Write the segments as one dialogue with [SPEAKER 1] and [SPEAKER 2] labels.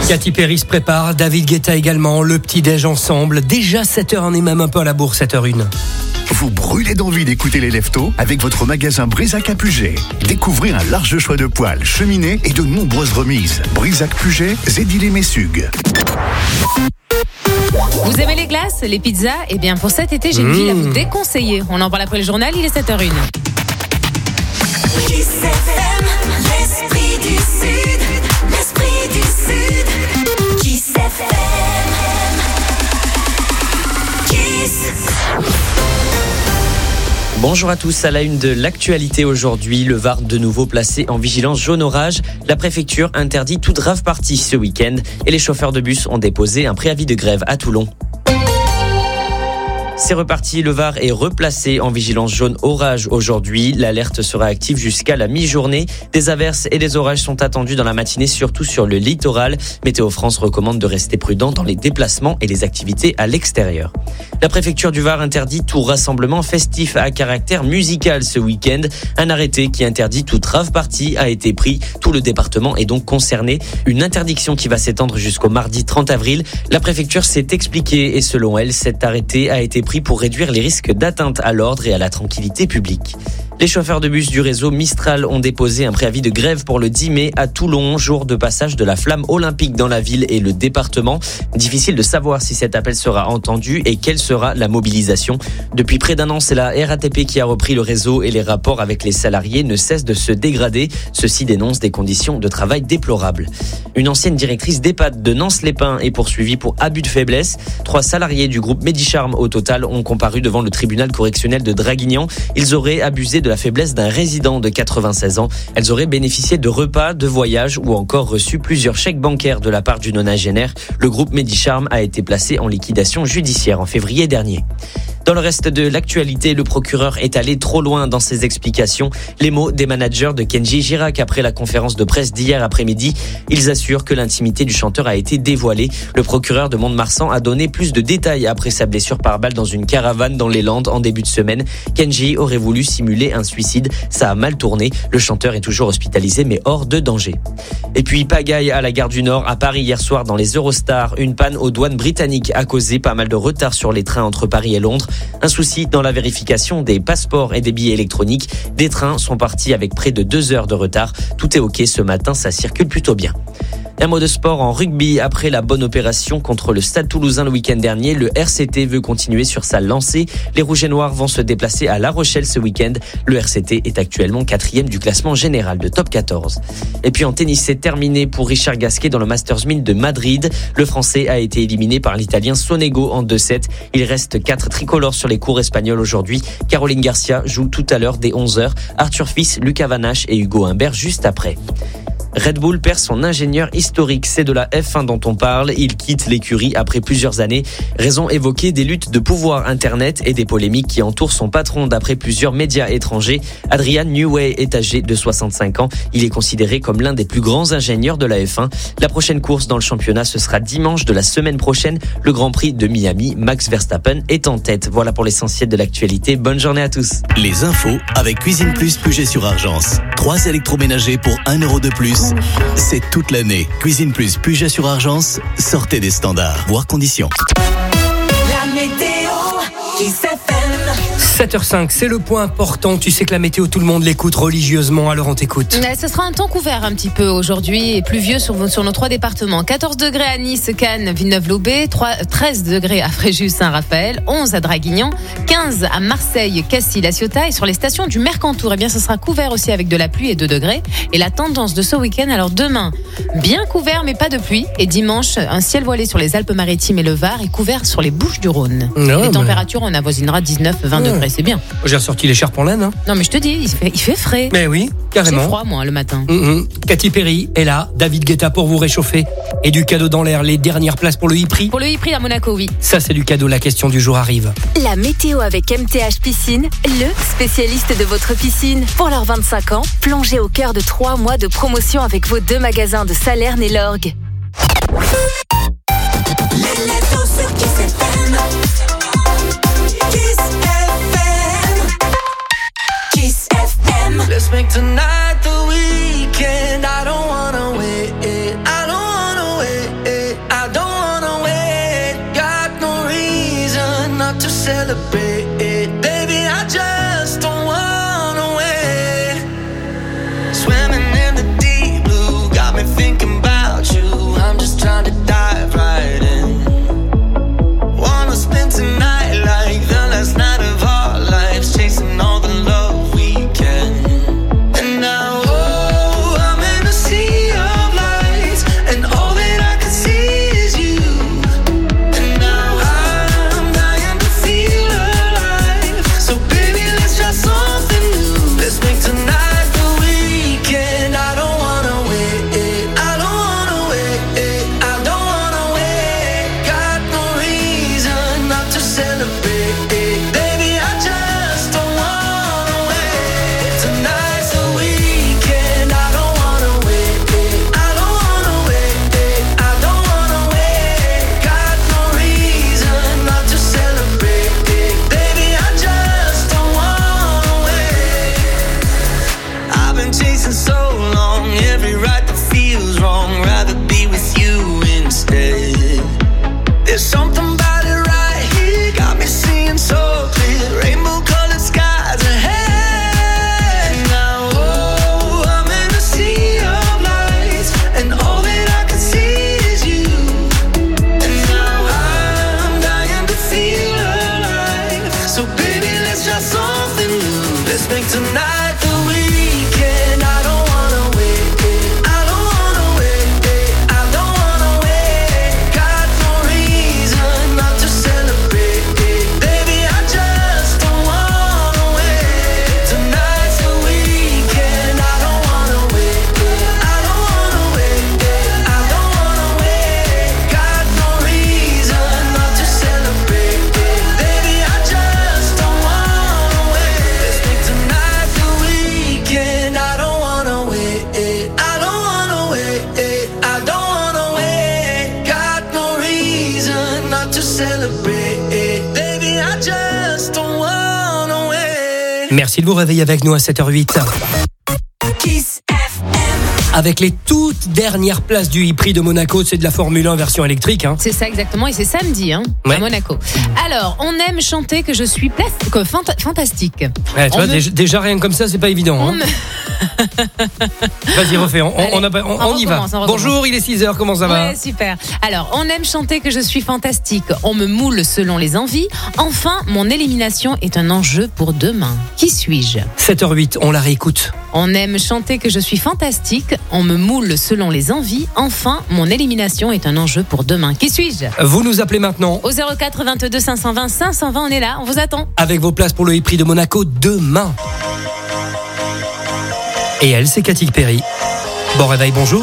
[SPEAKER 1] Katy Perry se prépare, David Guetta également, le petit-déj ensemble. Déjà 7h, on est même un peu à la bourre, 7h01.
[SPEAKER 2] Vous brûlez d'envie d'écouter les Leftos avec votre magasin Brisac à Puget. Découvrez un large choix de poêles, cheminées et de nombreuses remises. Brisac Puget, Zédilé-Messug.
[SPEAKER 3] Vous aimez les glaces, les pizzas ? Eh bien pour cet été, j'ai une ville à vous déconseiller. On en parle après le journal, il est 7h01.
[SPEAKER 4] L'esprit du Sud, l'esprit du Sud. Kiss FM. Kiss.
[SPEAKER 5] Bonjour à tous, à la une de l'actualité aujourd'hui, le Var de nouveau placé en vigilance jaune orage. La préfecture interdit toute rave party ce week-end et les chauffeurs de bus ont déposé un préavis de grève à Toulon. C'est reparti, le Var est replacé en vigilance jaune orage aujourd'hui. L'alerte sera active jusqu'à la mi-journée. Des averses et des orages sont attendus dans la matinée, surtout sur le littoral. Météo France recommande de rester prudent dans les déplacements et les activités à l'extérieur. La préfecture du Var interdit tout rassemblement festif à caractère musical ce week-end. Un arrêté qui interdit toute rave party a été pris. Tout le département est donc concerné. Une interdiction qui va s'étendre jusqu'au mardi 30 avril. La préfecture s'est expliquée et selon elle, cet arrêté a été pris pour réduire les risques d'atteinte à l'ordre et à la tranquillité publique. Les chauffeurs de bus du réseau Mistral ont déposé un préavis de grève pour le 10 mai à Toulon, jour de passage de la flamme olympique dans la ville et le département. Difficile de savoir si cet appel sera entendu et quelle sera la mobilisation. Depuis près d'un an, c'est la RATP qui a repris le réseau et les rapports avec les salariés ne cessent de se dégrader. Ceux-ci dénoncent des conditions de travail déplorables. Une ancienne directrice d'EHPAD de Nance-les-Pins est poursuivie pour abus de faiblesse. 3 salariés du groupe Medicharm au total ont comparu devant le tribunal correctionnel de Draguignan. Ils auraient abusé de la faiblesse d'un résident de 96 ans. Elles auraient bénéficié de repas, de voyages ou encore reçu plusieurs chèques bancaires de la part du nonagénaire. Le groupe Medicharm a été placé en liquidation judiciaire en février dernier. Dans le reste de l'actualité, le procureur est allé trop loin dans ses explications. Les mots des managers de Kenji Girac après la conférence de presse d'hier après-midi. Ils assurent que l'intimité du chanteur a été dévoilée. Le procureur de Mont-de-Marsan a donné plus de détails après sa blessure par balle dans une caravane dans les Landes en début de semaine. Kenji aurait voulu simuler un suicide. Ça a mal tourné. Le chanteur est toujours hospitalisé mais hors de danger. Et puis pagaille à la gare du Nord à Paris hier soir dans les Eurostars. Une panne aux douanes britanniques a causé pas mal de retard sur les trains entre Paris et Londres. Un souci dans la vérification des passeports et des billets électroniques. Des trains sont partis avec près de 2 heures de retard. Tout est OK ce matin, ça circule plutôt bien. Un mot de sport en rugby. Après la bonne opération contre le Stade Toulousain le week-end dernier, le RCT veut continuer sur sa lancée. Les Rouges et Noirs vont se déplacer à La Rochelle ce week-end. Le RCT est actuellement 4e du classement général de top 14. Et puis en tennis, c'est terminé pour Richard Gasquet dans le Masters 1000 de Madrid. Le Français a été éliminé par l'Italien Sonego en 2-7. Il reste 4 tricolores sur les cours espagnols aujourd'hui. Caroline Garcia joue tout à l'heure dès 11h. Arthur Fils, Lucas Vanache et Hugo Humbert juste après. Red Bull perd son ingénieur historique, c'est de la F1 dont on parle. Il quitte l'écurie après plusieurs années. Raison évoquée, des luttes de pouvoir internet et des polémiques qui entourent son patron d'après plusieurs médias étrangers. Adrian Newey est âgé de 65 ans. Il est considéré comme l'un des plus grands ingénieurs de la F1. La prochaine course dans le championnat, ce sera dimanche de la semaine prochaine. Le Grand Prix de Miami, Max Verstappen est en tête. Voilà pour l'essentiel de l'actualité. Bonne journée à tous.
[SPEAKER 6] Les infos avec Cuisine Plus Puget-sur-Argence. 3 électroménagers pour 1 € de plus. C'est toute l'année. Cuisine Plus Puget-sur-Argence. Sortez des standards. Voir conditions.
[SPEAKER 4] La météo qui s'appelle
[SPEAKER 1] 7h05, c'est le point important. Tu sais que la météo, tout le monde l'écoute religieusement, alors on t'écoute.
[SPEAKER 3] Ce sera un temps couvert un petit peu aujourd'hui et pluvieux sur nos 3 départements. 14 degrés à Nice, Cannes, Villeneuve-Loubet, 13 degrés à Fréjus, Saint-Raphaël, 11 à Draguignan, 15 à Marseille, Cassis, La Ciotat et sur les stations du Mercantour. Eh bien, ce sera couvert aussi avec de la pluie et 2 degrés. Et la tendance de ce week-end, alors demain, bien couvert mais pas de pluie. Et dimanche, un ciel voilé sur les Alpes-Maritimes et le Var et couvert sur les Bouches-du-Rhône. Les températures, on avoisinera 19-20 degrés. C'est bien.
[SPEAKER 1] J'ai ressorti l'écharpe en laine. Hein.
[SPEAKER 3] Non, mais je te dis, il fait frais.
[SPEAKER 1] Mais oui, carrément.
[SPEAKER 3] C'est froid, moi, le matin.
[SPEAKER 1] Katy Perry est là. David Guetta pour vous réchauffer. Et du cadeau dans l'air, les dernières places pour le e-prix.
[SPEAKER 3] Pour le e-prix à Monaco, oui.
[SPEAKER 1] Ça, c'est du cadeau. La question du jour arrive.
[SPEAKER 7] La météo avec MTH Piscine, le spécialiste de votre piscine. Pour leurs 25 ans, plongez au cœur de 3 mois de promotion avec vos 2 magasins de Salerne et l'Orgue.
[SPEAKER 4] les Leftos sur Kiss FM. Kiss FM. Kiss FM.
[SPEAKER 8] Let's make tonight the weekend. I don't wanna wait. I don't wanna wait.
[SPEAKER 1] Merci de vous réveiller avec nous à 7h08.
[SPEAKER 4] Kiss FM.
[SPEAKER 1] Avec les toutes dernières places du e-prix de Monaco, c'est de la Formule 1 version électrique. Hein.
[SPEAKER 3] C'est ça exactement, et c'est samedi
[SPEAKER 1] Ouais.
[SPEAKER 3] à Monaco. Alors, on aime chanter que je suis fantastique.
[SPEAKER 1] Ouais, tu
[SPEAKER 3] On
[SPEAKER 1] vois, déjà rien comme ça, c'est pas évident.
[SPEAKER 3] On
[SPEAKER 1] Hein.
[SPEAKER 3] me-
[SPEAKER 1] Vas-y, refais, on
[SPEAKER 3] Allez,
[SPEAKER 1] y va.
[SPEAKER 3] on recommence.
[SPEAKER 1] Bonjour, il est 6h, comment ça va?
[SPEAKER 3] Ouais, super. Alors, on aime chanter que je suis fantastique. On me moule selon les envies. Enfin, mon élimination est un enjeu pour demain. Qui suis-je?
[SPEAKER 1] 7h08, on la réécoute.
[SPEAKER 3] On aime chanter que je suis fantastique. On me moule selon les envies. Enfin, mon élimination est un enjeu pour demain. Qui suis-je?
[SPEAKER 1] Vous nous appelez maintenant
[SPEAKER 3] Au 04 22 520 520, on est là, on vous attend.
[SPEAKER 1] avec vos places pour le e-prix de Monaco demain. Et elle, c'est Cathy Perry. Bon réveil, bonjour.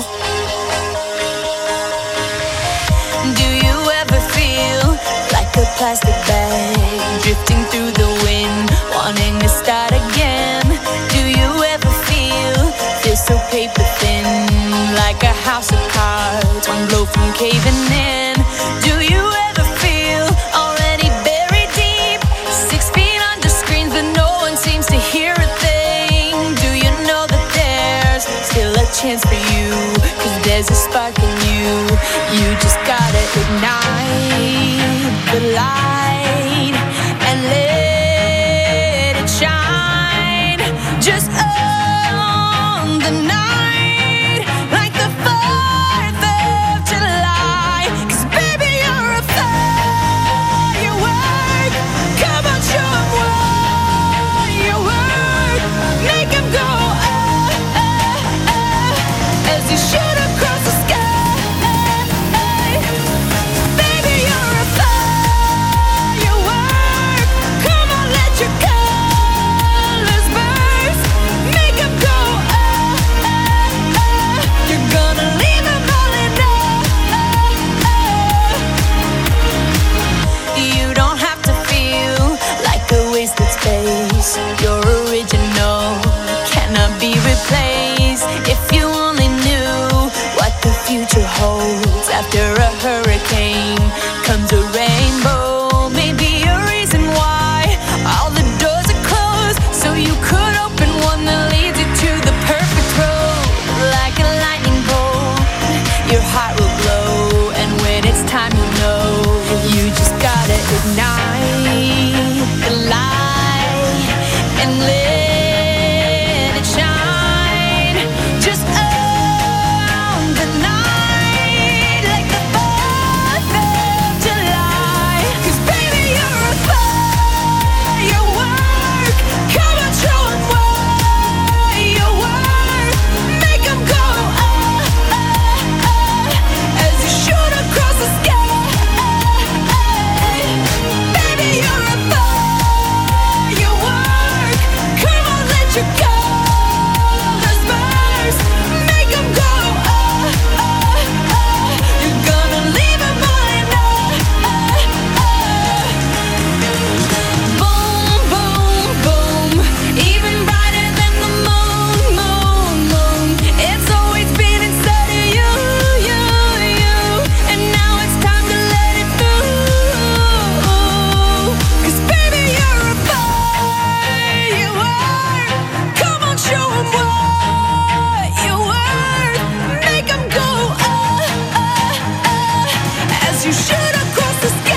[SPEAKER 4] Do you ever feel like a plastic bag drifting through the wind, wanting to start again? Do you ever feel so paper thin, like a house of cards, one blow from caving in? Do you ever feel already buried deep, 6 feet under screens, but no one seems to hear a thing? Do you know that there's still a chance for you? 'Cause there's a spark in you. You just gotta ignite the light and let it shine. Just on the night, like the 4th of July. 'Cause baby, you're a firework. Come on, show 'em what you work. Make 'em go as you shoot across the sky. Baby, you're a firework. Come on, let your colors burst. Make 'em go You're gonna leave 'em all in You don't have to feel like a wasted space. You're original, cannot be replaced. If you only knew what the future holds. After a hurricane comes a rainbow. Maybe a reason why all the doors are closed, so you could open one that leads you to the perfect road. Like a lightning bolt, your heart will glow, and when it's time, you'll know. You just gotta ignite the light and let it shine. Just on the night, like the 4th of July. 'Cause baby, you're a firework. Come on, show 'em what you work. Make 'em go as you shoot across the sky. Baby, you're a firework. Come on, let your colors burst. Make 'em go You're gonna leave 'em all in Boom, boom, boom. Even brighter than the moon, moon. It's always been inside of you, you. And now it's time to let it through. 'Cause baby, you're a firework. Come on, show 'em what you worth. Make 'em go as you shoot across the sky.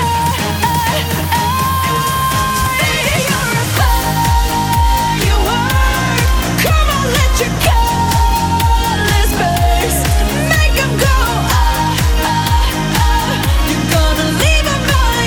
[SPEAKER 4] Baby, you're a firework. Come on, let your colors burst. Make 'em go You're gonna leave 'em all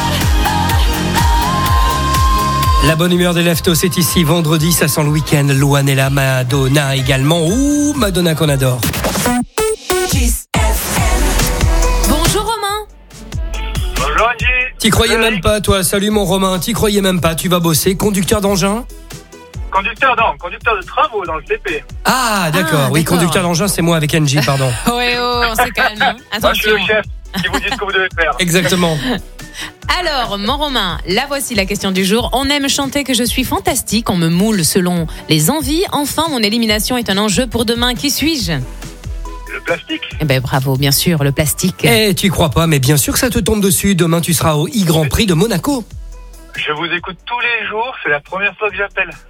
[SPEAKER 4] in
[SPEAKER 1] La bonne humeur des Leftos, c'est ici. Vendredi, ça sent le week-end. Luanella, Madonna également. Ouh, Madonna qu'on adore.
[SPEAKER 4] Kiss FM.
[SPEAKER 3] Bonjour Romain.
[SPEAKER 8] Bonjour Angie.
[SPEAKER 1] T'y croyais même pas, toi. Salut mon Romain. T'y croyais même pas. Tu vas bosser. Conducteur d'engin?
[SPEAKER 8] Conducteur de travaux dans le CP.
[SPEAKER 1] Ah, d'accord. Oui,
[SPEAKER 3] d'accord.
[SPEAKER 1] conducteur d'engin, c'est moi avec Angie, pardon.
[SPEAKER 3] Ouais, on se calme. Hein.
[SPEAKER 8] Moi je suis
[SPEAKER 3] Attention.
[SPEAKER 8] le chef qui vous dit ce que vous devez faire.
[SPEAKER 1] Exactement.
[SPEAKER 3] Alors, mon Romain, là voici la question du jour. On aime chanter que je suis fantastique, on me moule selon les envies. Enfin, mon élimination est un enjeu pour demain. Qui suis-je?
[SPEAKER 8] Le plastique.
[SPEAKER 3] Eh ben bravo, bien sûr, le plastique.
[SPEAKER 1] Eh, tu crois pas, mais bien sûr que ça te tombe dessus. Demain, tu seras au e-Grand Prix de Monaco.
[SPEAKER 8] Je vous écoute tous les jours, c'est la première fois que j'appelle.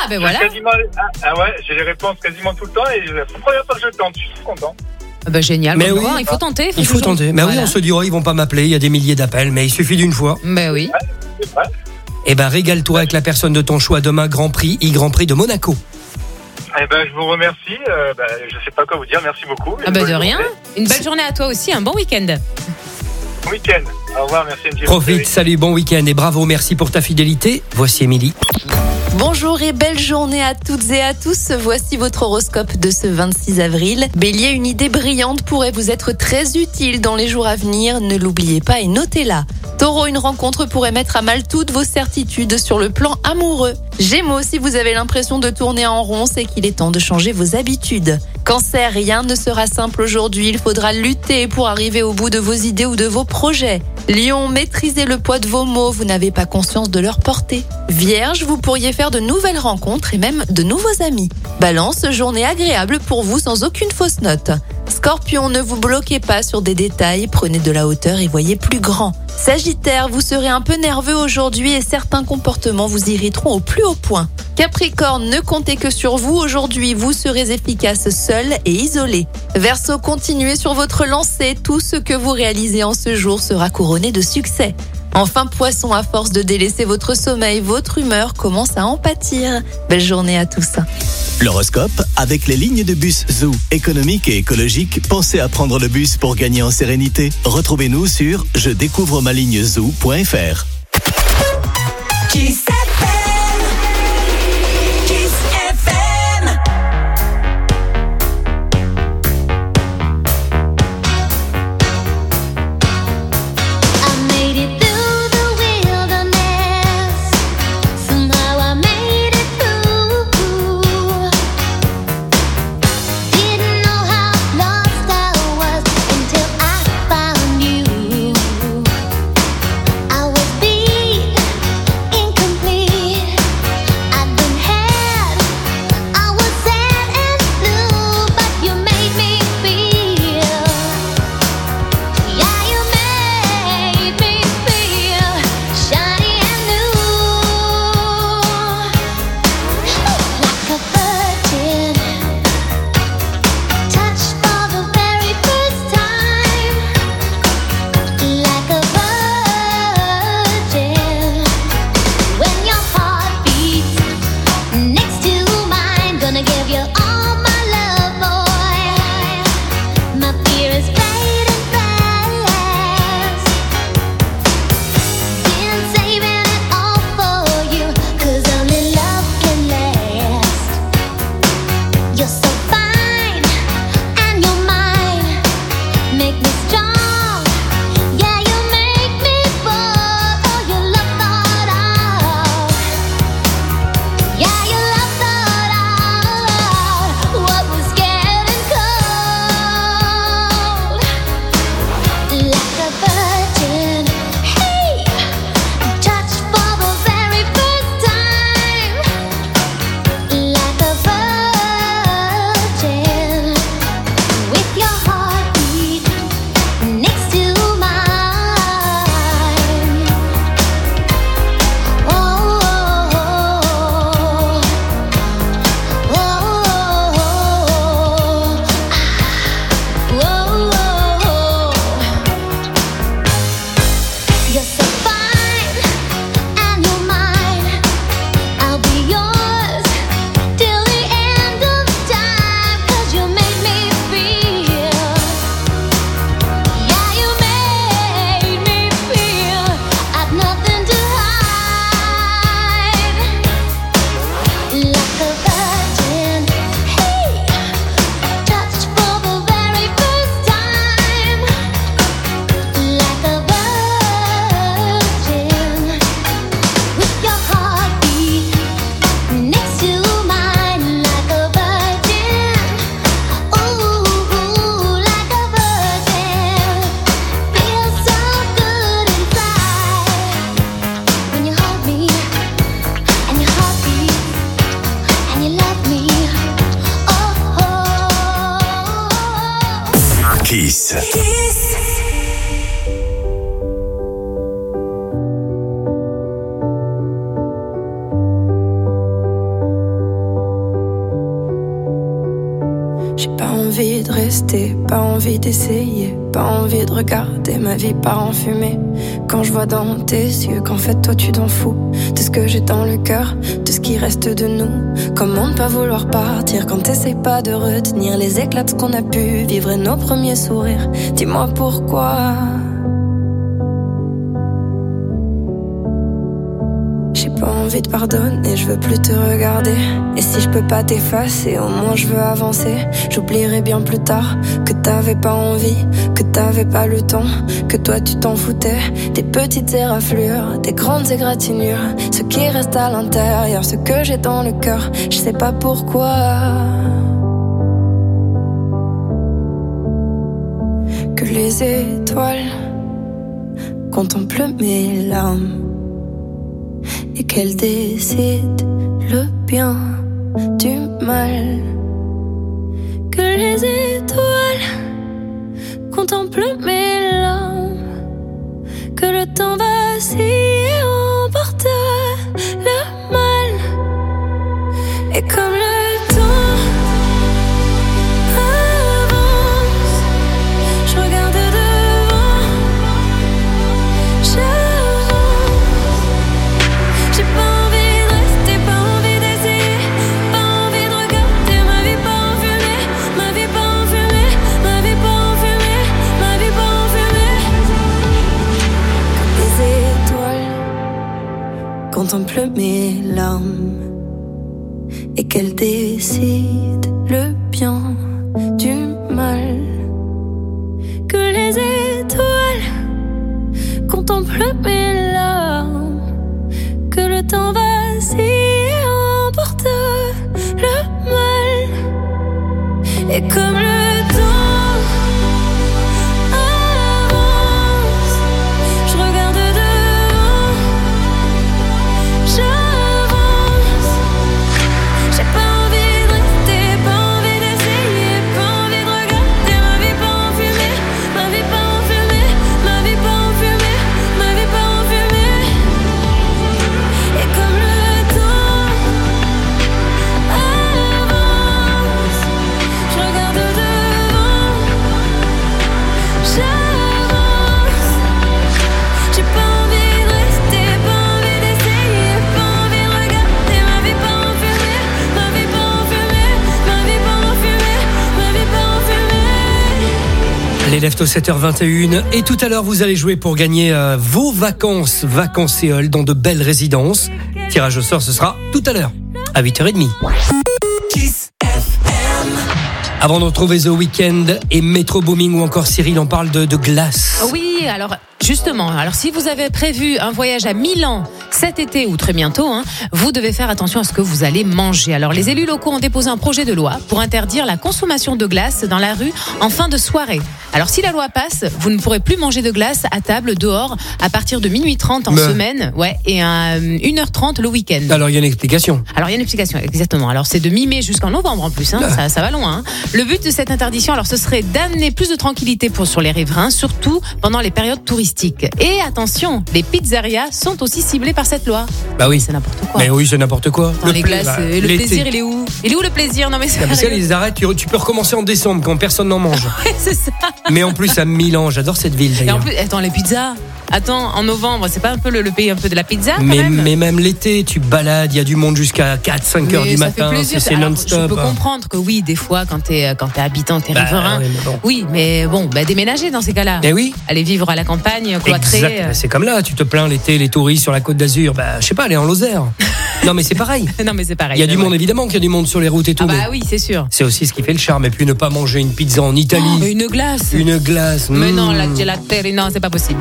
[SPEAKER 3] Ah, ben voilà.
[SPEAKER 8] J'ai les réponses quasiment tout le temps et c'est la première fois que je tente. Je suis content.
[SPEAKER 3] Ah bah génial.
[SPEAKER 1] Mais
[SPEAKER 3] Bon,
[SPEAKER 1] oui.
[SPEAKER 3] il faut tenter.
[SPEAKER 1] Il faut tenter. Mais oui, on se dit, oh, ils vont pas m'appeler, il y a des milliers d'appels, mais il suffit d'une fois.
[SPEAKER 3] Ben oui.
[SPEAKER 8] C'est vrai.
[SPEAKER 1] Eh ben, régale-toi avec la personne de ton choix demain, Grand Prix de Monaco.
[SPEAKER 8] Eh ben, je vous remercie. Je sais pas quoi vous dire. Merci beaucoup.
[SPEAKER 3] Ah bah de rien. Une belle journée à toi aussi. Un bon week-end.
[SPEAKER 8] Bon week-end. Au revoir. Merci MJ.
[SPEAKER 1] Profite, salut, bon week-end et bravo, merci pour ta fidélité. Voici Émilie.
[SPEAKER 9] Bonjour et belle journée à toutes et à tous. Voici votre horoscope de ce 26 avril. Bélier, une idée brillante pourrait vous être très utile dans les jours à venir. Ne l'oubliez pas et notez-la. Taureau, une rencontre pourrait mettre à mal toutes vos certitudes sur le plan amoureux. Gémeaux, si vous avez l'impression de tourner en rond, c'est qu'il est temps de changer vos habitudes. Cancer, rien ne sera simple aujourd'hui. Il faudra lutter pour arriver au bout de vos idées ou de vos projets. Lion, maîtrisez le poids de vos mots. Vous n'avez pas conscience de leur portée. Vierge, vous pourriez faire de nouvelles rencontres et même de nouveaux amis. Balance, journée agréable pour vous sans aucune fausse note. Scorpion, ne vous bloquez pas sur des détails, prenez de la hauteur et voyez plus grand. Sagittaire, vous serez un peu nerveux aujourd'hui et certains comportements vous irriteront au plus haut point. Capricorne, ne comptez que sur vous aujourd'hui, vous serez efficace seul et isolé. Verseau, continuez sur votre lancée, tout ce que vous réalisez en ce jour sera couronné de succès. Enfin, Poisson, à force de délaisser votre sommeil, votre humeur commence à en pâtir. Belle journée à tous.
[SPEAKER 6] L'horoscope avec les lignes de bus Zoo, économique et écologique. Pensez à prendre le bus pour gagner en sérénité. Retrouvez-nous sur je découvre ma ligne zoo.fr.
[SPEAKER 2] Kiss.
[SPEAKER 10] envie d'essayer, pas envie de regarder ma vie part en fumée. Quand je vois dans tes yeux qu'en fait toi tu t'en fous de ce que j'ai dans le cœur, de ce qui reste de nous. Comment ne pas vouloir partir quand t'essayes pas de retenir les éclats de ce qu'on a pu vivre et nos premiers sourires. Dis-moi pourquoi. J'ai pas envie de pardonner, je veux plus te regarder. Et si je peux pas t'effacer, au moins je veux avancer. J'oublierai bien plus tard que t'avais pas envie, que t'avais pas le temps, que toi tu t'en foutais. Des petites éraflures, des grandes égratignures, ce qui reste à l'intérieur, ce que j'ai dans le cœur, je sais pas pourquoi. Que les étoiles contemplent mes larmes et qu'elle décide le bien du mal. Que les étoiles contemplent mes larmes, que le temps vacille et emporte le mal. Et comme le temps avance, je regarde devant, j'ai pas envie de rester, pas envie d'essayer, pas envie de regarder ma vie pas en fumée, ma vie pas en fumée, ma vie pas en fumée, ma vie pas en fumée. Comme les étoiles contemplent mes larmes et qu'elles décident le bien du mal. Que les étoiles contemplent mes larmes, que le temps vacille et emporte le mal. Et comme le temps avance, je regarde devant, j'avance. J'ai pas envie de rester, pas envie d'essayer, pas envie de regarder ma vie pas en fumée, ma vie pas en fumée, ma vie pas en fumée, ma vie pas en fumée. Et comme le temps avance, je regarde devant, j'avance. J'ai pas envie de rester, pas envie d'essayer, pas envie de regarder ma vie pas en fumée, ma vie pas en fumée, ma vie pas en fumée, ma vie pas en fumée.
[SPEAKER 1] Les Leftos 7h21 et tout à l'heure vous allez jouer pour gagner vos vacances Éole dans de belles résidences. Tirage au sort ce sera tout à l'heure à 8h30. Avant de retrouver The Weeknd et Metro Booming ou encore Cyril, on parle de glace.
[SPEAKER 3] Oui, alors justement, si vous avez prévu un voyage à Milan cet été ou très bientôt, vous devez faire attention à ce que vous allez manger. Alors les élus locaux ont déposé un projet de loi pour interdire la consommation de glace dans la rue en fin de soirée. Alors si la loi passe, vous ne pourrez plus manger de glace à table dehors à partir de minuit 30 en semaine, et à 1h30 le week-end.
[SPEAKER 1] Alors il y a une explication.
[SPEAKER 3] Exactement. Alors c'est de mi-mai jusqu'en novembre en plus, ça va loin. Le but de cette interdiction, ce serait d'amener plus de tranquillité sur les riverains, surtout pendant les périodes touristiques. Et attention, les pizzerias sont aussi ciblées par cette loi.
[SPEAKER 1] Bah oui.
[SPEAKER 3] C'est n'importe quoi.
[SPEAKER 1] Mais oui, c'est n'importe quoi.
[SPEAKER 3] Les glaces, le plaisir, il est où ? Il est où le plaisir ? Non mais c'est
[SPEAKER 1] parce qu'ils arrêtent, tu peux recommencer en décembre quand personne n'en mange.
[SPEAKER 3] Ouais, c'est ça.
[SPEAKER 1] Mais en plus à Milan, j'adore cette ville d'ailleurs.
[SPEAKER 3] Et en plus, les pizzas. En novembre, c'est pas un peu le pays un peu de la pizza quand
[SPEAKER 1] mais même l'été, tu balades, il y a du monde jusqu'à 4-5 heures du matin, c'est non-stop.
[SPEAKER 3] Je peux comprendre que oui, des fois, quand t'es habitant, t'es riverain. Oui, mais bon, déménager dans ces cas-là.
[SPEAKER 1] Eh oui.
[SPEAKER 3] Aller vivre à la campagne, cloîtré.
[SPEAKER 1] Exact. C'est comme là, tu te plains l'été, les touristes sur la Côte d'Azur. Je sais pas, aller en Lozère. Non, mais c'est pareil. Il y a du monde, évidemment qu'il y a du monde sur les routes et tout.
[SPEAKER 3] Oui, c'est sûr.
[SPEAKER 1] C'est aussi ce qui fait le charme. Et puis ne pas manger une pizza en Italie.
[SPEAKER 3] Une glace.
[SPEAKER 1] Mais
[SPEAKER 3] non, la gelaterie, non, c'est pas possible.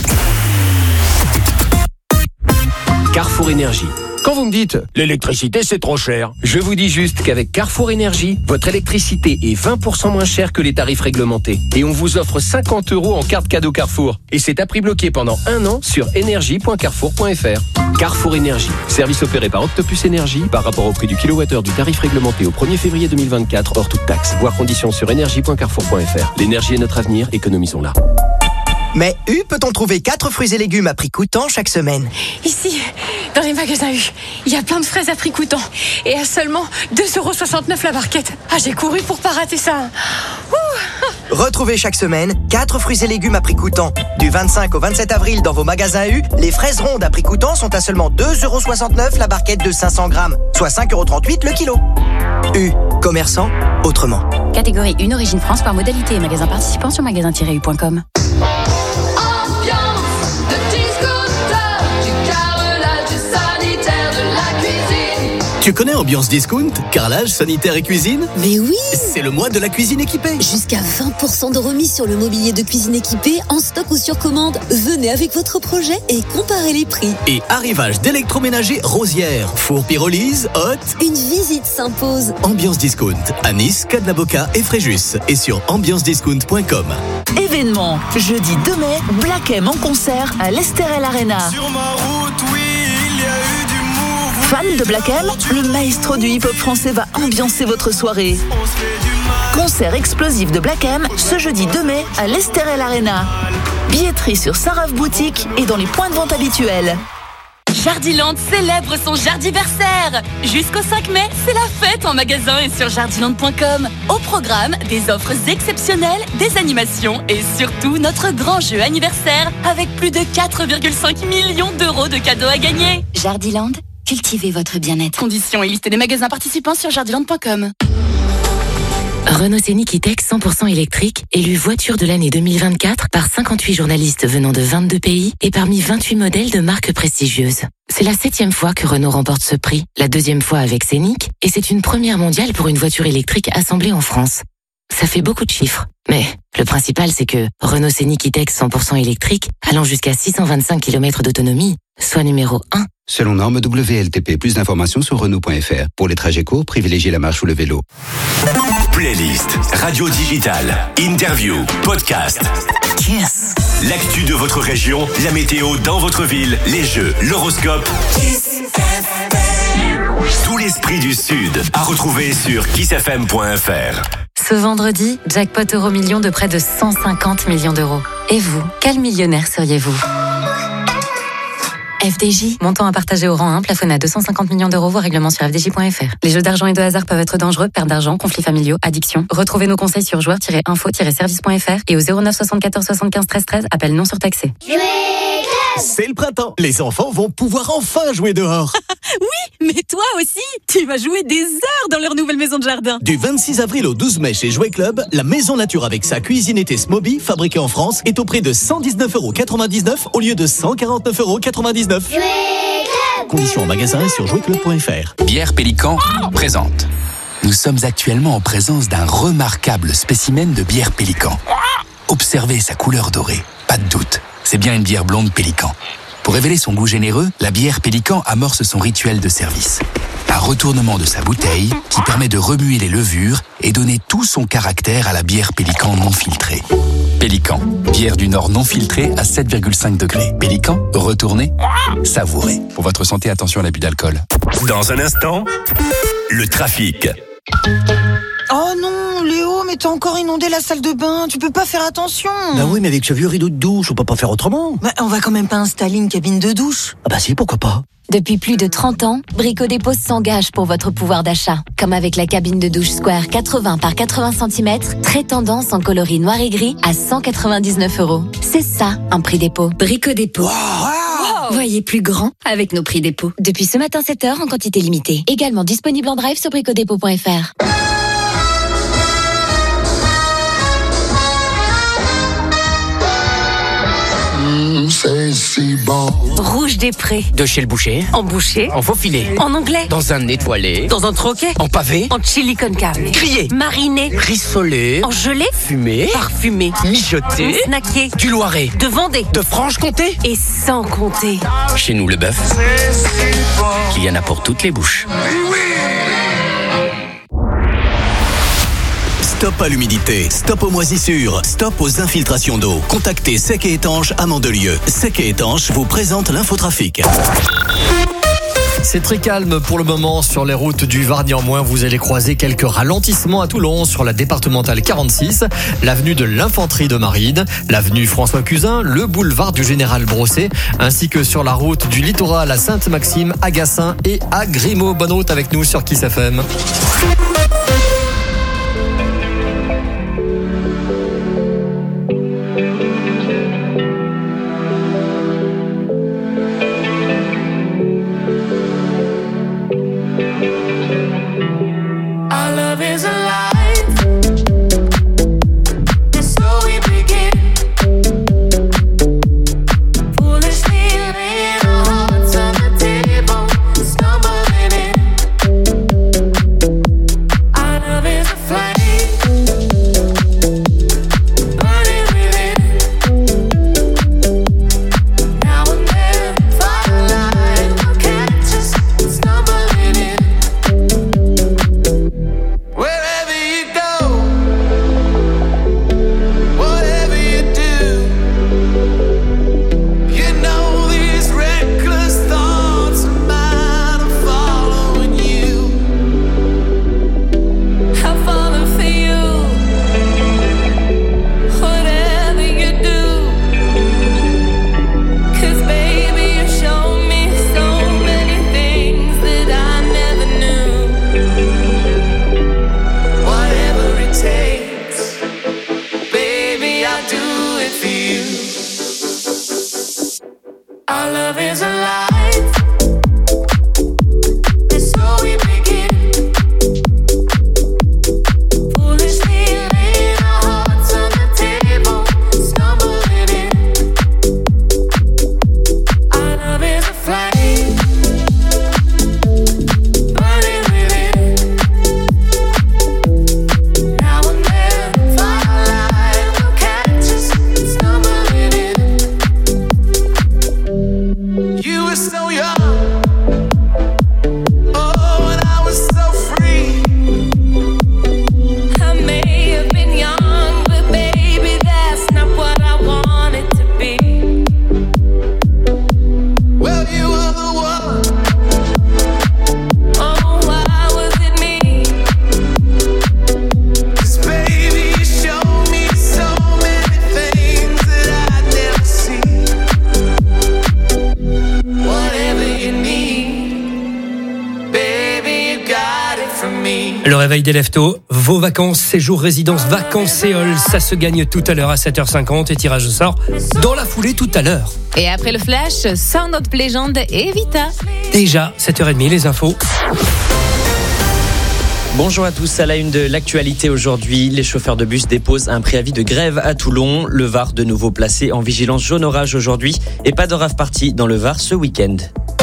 [SPEAKER 11] Carrefour Énergie. Quand vous me dites « l'électricité c'est trop cher », je vous dis juste qu'avec Carrefour Énergie, votre électricité est 20% moins chère que les tarifs réglementés. Et on vous offre 50 € en carte cadeau Carrefour. Et c'est à prix bloqué pendant 1 an sur énergie.carrefour.fr. Carrefour Énergie. Service opéré par Octopus Énergie par rapport au prix du kilowattheure du tarif réglementé au 1er février 2024 hors toute taxe. Voir conditions sur énergie.carrefour.fr. L'énergie est notre avenir, économisons-la.
[SPEAKER 12] Mais U peut-on trouver 4 fruits et légumes à prix coûtant chaque semaine?
[SPEAKER 13] Ici, dans les magasins U, il y a plein de fraises à prix coûtant. Et à seulement 2,69€ la barquette. Ah, j'ai couru pour pas rater ça. Ouh.
[SPEAKER 12] Retrouvez chaque semaine 4 fruits et légumes à prix coûtant. Du 25 au 27 avril dans vos magasins U, les fraises rondes à prix coûtant sont à seulement 2,69€ la barquette de 500 grammes, soit 5,38€ le kilo. U, commerçant autrement.
[SPEAKER 14] Catégorie 1, origine France par modalité et magasin participant sur magasin-u.com.
[SPEAKER 6] Tu connais Ambiance Discount, carrelage, sanitaire et cuisine?
[SPEAKER 15] Mais oui!
[SPEAKER 6] C'est le mois de la cuisine équipée.
[SPEAKER 15] Jusqu'à 20% de remise sur le mobilier de cuisine équipé, en stock ou sur commande. Venez avec votre projet et comparez les prix.
[SPEAKER 6] Et arrivage d'électroménager Rosière, four pyrolyse, hot.
[SPEAKER 15] Une visite s'impose.
[SPEAKER 6] Ambiance Discount, à Nice, Cadlaboca et Fréjus. Et sur ambiancediscount.com.
[SPEAKER 16] Événement, jeudi 2 mai, Black M en concert à l'Esterel Arena.
[SPEAKER 17] Sur ma route, oui, il y a eu du mouvement.
[SPEAKER 16] Fan de Black M, le maestro du hip-hop français va ambiancer votre soirée. Concert explosif de Black M ce jeudi 2 mai à l'Esterel Arena. Billetterie sur Sarave Boutique et dans les points de vente habituels.
[SPEAKER 18] Jardiland célèbre son jardiversaire. Jusqu'au 5 mai, c'est la fête en magasin et sur jardiland.com. Au programme, des offres exceptionnelles, des animations et surtout notre grand jeu anniversaire avec plus de 4,5 millions d'euros de cadeaux à gagner.
[SPEAKER 14] Jardiland, cultivez votre bien-être.
[SPEAKER 18] Conditions et liste des magasins participants sur jardiland.com.
[SPEAKER 19] Renault Scénic E-Tech 100% électrique, élu voiture de l'année 2024 par 58 journalistes venant de 22 pays et parmi 28 modèles de marques prestigieuses. C'est la 7e fois que Renault remporte ce prix, la 2e fois avec Scénic, et c'est une première mondiale pour une voiture électrique assemblée en France. Ça fait beaucoup de chiffres, mais le principal c'est que Renault Scénic E-Tech 100% électrique, allant jusqu'à 625 km d'autonomie, soit numéro 1.
[SPEAKER 20] Selon norme WLTP, plus d'informations sur Renault.fr. Pour les trajets courts, privilégiez la marche ou le vélo.
[SPEAKER 21] Playlist, radio digitale, interview, podcast.
[SPEAKER 16] Kiss.
[SPEAKER 21] L'actu de votre région, la météo dans votre ville, les jeux, l'horoscope. Tout l'esprit du Sud à retrouver sur kissfm.fr.
[SPEAKER 19] Ce vendredi, jackpot euro-million de près de 150 millions d'euros. Et vous, quel millionnaire seriez-vous ? FDJ, montant à partager au rang 1, plafonné à 250 millions d'euros, voire règlement sur fdj.fr. Les jeux d'argent et de hasard peuvent être dangereux, perte d'argent, conflits familiaux, addiction. Retrouvez nos conseils sur joueurs-info-service.fr et au 09 74 75 13 13, appel non surtaxé.
[SPEAKER 6] C'est le printemps. Les enfants vont pouvoir enfin jouer dehors.
[SPEAKER 18] Oui, mais toi aussi, tu vas jouer des heures dans leur nouvelle maison de jardin.
[SPEAKER 6] Du 26 avril au 12 mai chez Jouet Club, la maison nature avec sa cuisine été Smoby, fabriquée en France, est au prix de 119,99€ au lieu de 149,99€. Conditions en magasin et sur jouetclub.fr.
[SPEAKER 22] Bière Pélican présente. Nous sommes actuellement en présence d'un remarquable spécimen de bière Pélican. Observez sa couleur dorée, pas de doute, c'est bien une bière blonde Pélican. Pour révéler son goût généreux, la bière Pélican amorce son rituel de service. Un retournement de sa bouteille qui permet de remuer les levures et donner tout son caractère à la bière Pélican non filtrée. Pélican, bière du Nord non filtrée à 7,5 degrés. Pélican, retournez, savourez. Pour votre santé, attention à l'abus d'alcool.
[SPEAKER 21] Dans un instant, le trafic.
[SPEAKER 23] Oh non, Léo, mais t'as encore inondé la salle de bain, tu peux pas faire attention.
[SPEAKER 12] Bah oui, mais avec ce vieux rideau de douche, on peut pas faire autrement.
[SPEAKER 23] Bah, on va quand même pas installer une cabine de douche.
[SPEAKER 12] Ah bah si, pourquoi pas.
[SPEAKER 7] Depuis plus de 30 ans, Brico Dépôt s'engage pour votre pouvoir d'achat. Comme avec la cabine de douche Square 80 par 80 cm, très tendance en coloris noir et gris à 199€. C'est ça, un prix dépôt. Brico Dépôt.
[SPEAKER 23] Wow.
[SPEAKER 7] Voyez plus grand avec nos prix dépôt. Depuis ce matin 7h en quantité limitée. Également disponible en drive sur bricodépôt.fr.
[SPEAKER 24] C'est si bon.
[SPEAKER 25] Rouge des Prés.
[SPEAKER 26] De chez le boucher.
[SPEAKER 25] En boucher.
[SPEAKER 26] En faux filet.
[SPEAKER 25] En anglais.
[SPEAKER 26] Dans un étoilé.
[SPEAKER 25] Dans un troquet.
[SPEAKER 26] En pavé.
[SPEAKER 25] En chili con carne.
[SPEAKER 26] Grillé.
[SPEAKER 25] Mariné.
[SPEAKER 26] Rissolé.
[SPEAKER 25] En gelée.
[SPEAKER 26] Fumé.
[SPEAKER 25] Parfumé.
[SPEAKER 26] Mijoté.
[SPEAKER 25] Snacké.
[SPEAKER 26] Du Loiret.
[SPEAKER 25] De Vendée.
[SPEAKER 26] De Franche-Comté.
[SPEAKER 25] Et sans compter.
[SPEAKER 26] Chez nous, le bœuf. Il y en a pour toutes les bouches.
[SPEAKER 6] Stop à l'humidité, stop aux moisissures, stop aux infiltrations d'eau. Contactez Sec et Étanche à Mandelieu. Sec et Étanche vous présente l'infotrafic.
[SPEAKER 2] C'est très calme pour le moment sur les routes du Var. Néanmoins, vous allez croiser quelques ralentissements à Toulon sur la départementale 46, l'avenue de l'Infanterie de Marine, l'avenue François Cusin, le boulevard du Général Brosset, ainsi que sur la route du littoral à Sainte-Maxime, à Gassin et à Grimaud. Bonne route avec nous sur Kiss FM.
[SPEAKER 1] Le réveil des leftos, vos vacances, séjour, résidence, vacances Séol, ça se gagne tout à l'heure à 7h50 et tirage au sort dans la foulée tout à l'heure.
[SPEAKER 3] Et après le flash, Sound of Legend et Vita.
[SPEAKER 1] Déjà, 7h30, les infos.
[SPEAKER 4] Bonjour à tous, à la une de l'actualité aujourd'hui, les chauffeurs de bus déposent un préavis de grève à Toulon. Le Var de nouveau placé en vigilance jaune orage aujourd'hui et pas de rave-party dans le Var ce week-end.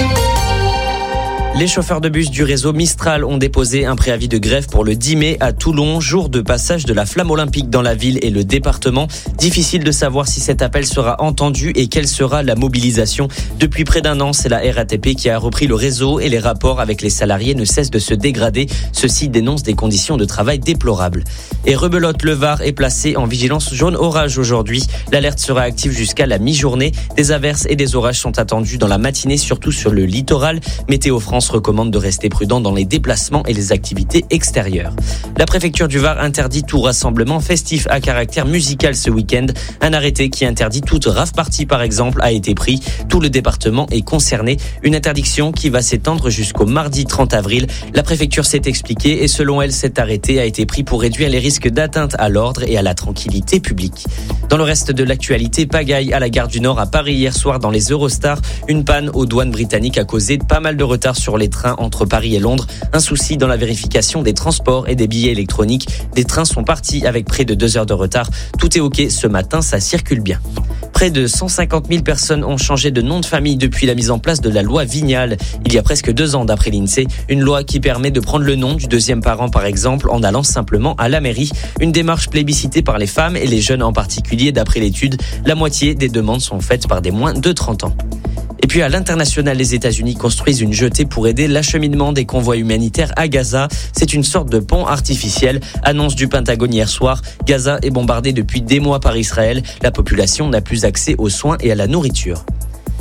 [SPEAKER 4] Les chauffeurs de bus du réseau Mistral ont déposé un préavis de grève pour le 10 mai à Toulon, jour de passage de la flamme olympique dans la ville et le département. Difficile de savoir si cet appel sera entendu et quelle sera la mobilisation. Depuis près d'un an, c'est la RATP qui a repris le réseau et les rapports avec les salariés ne cessent de se dégrader. Ceux-ci dénoncent des conditions de travail déplorables. Et rebelote, le Var est placé en vigilance jaune orage aujourd'hui. L'alerte sera active jusqu'à la mi-journée. Des averses et des orages sont attendus dans la matinée, surtout sur le littoral. Météo France recommande de rester prudent dans les déplacements et les activités extérieures. La préfecture du Var interdit tout rassemblement festif à caractère musical ce week-end. Un arrêté qui interdit toute rave-party par exemple a été pris. Tout le département est concerné. Une interdiction qui va s'étendre jusqu'au mardi 30 avril. La préfecture s'est expliquée et selon elle, cet arrêté a été pris pour réduire les risques d'atteinte à l'ordre et à la tranquillité publique. Dans le reste de l'actualité, pagaille à la gare du Nord à Paris hier soir dans les Eurostars. Une panne aux douanes britanniques a causé pas mal de retard sur les trains entre Paris et Londres. Un souci dans la vérification des transports et des billets électroniques. Des trains sont partis avec près de 2 heures de retard. Tout est OK ce matin, ça circule bien. Près de 150 000 personnes ont changé de nom de famille depuis la mise en place de la loi Vignal. Il y a presque 2 ans d'après l'INSEE, une loi qui permet de prendre le nom du deuxième parent par exemple en allant simplement à la mairie. Une démarche plébiscitée par les femmes et les jeunes en particulier d'après l'étude. La moitié des demandes sont faites par des moins de 30 ans. Et puis à l'international, les États-Unis construisent une jetée pour aider l'acheminement des convois humanitaires à Gaza. C'est une sorte de pont artificiel. Annonce du Pentagone hier soir. Gaza est bombardée depuis des mois par Israël. La population n'a plus accès aux soins et à la nourriture.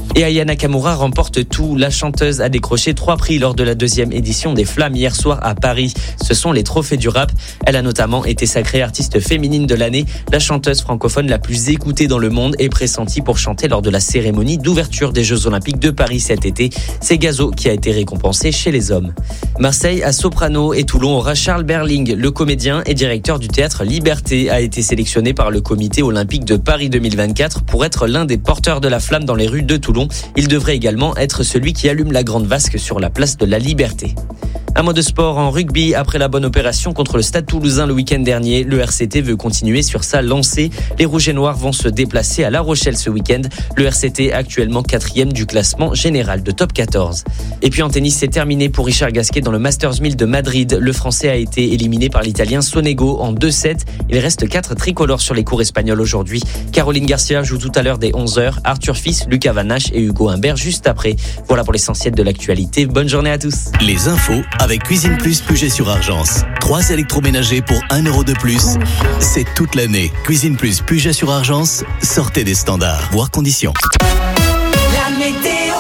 [SPEAKER 4] Et Aya Nakamura remporte tout. La chanteuse a décroché 3 prix lors de la 2e édition des Flammes hier soir à Paris. Ce sont les trophées du rap. Elle a notamment été sacrée artiste féminine de l'année, la chanteuse francophone la plus écoutée dans le monde et pressentie pour chanter lors de la cérémonie d'ouverture des Jeux Olympiques de Paris cet été. C'est Gazo qui a été récompensé chez les hommes. Marseille à Soprano et Toulon aura Charles Berling. Le comédien et directeur du théâtre Liberté a été sélectionné par le comité olympique de Paris 2024 pour être l'un des porteurs de la flamme dans les rues de Toulon. Il devrait également être celui qui allume la grande vasque sur la place de la Liberté. Un mot de sport en rugby. Après la bonne opération contre le Stade Toulousain le week-end dernier, le RCT veut continuer sur sa lancée. Les Rouges et Noirs vont se déplacer à La Rochelle ce week-end. Le RCT actuellement 4e du classement général de top 14. Et puis en tennis, c'est terminé pour Richard Gasquet dans le Masters 1000 de Madrid. Le Français a été éliminé par l'Italien Sonego en 2-7. Il reste 4 tricolores sur les cours espagnols aujourd'hui. Caroline Garcia joue tout à l'heure dès 11h. Arthur Fils, Lucas Van Hache et Hugo Humbert juste après. Voilà pour l'essentiel de l'actualité. Bonne journée à tous.
[SPEAKER 6] Les infos avec Cuisine Plus Puget-sur-Argence. 3 électroménagers pour 1 € de plus. C'est toute l'année. Cuisine Plus Puget-sur-Argence. Sortez des standards. Voir conditions.
[SPEAKER 25] La météo,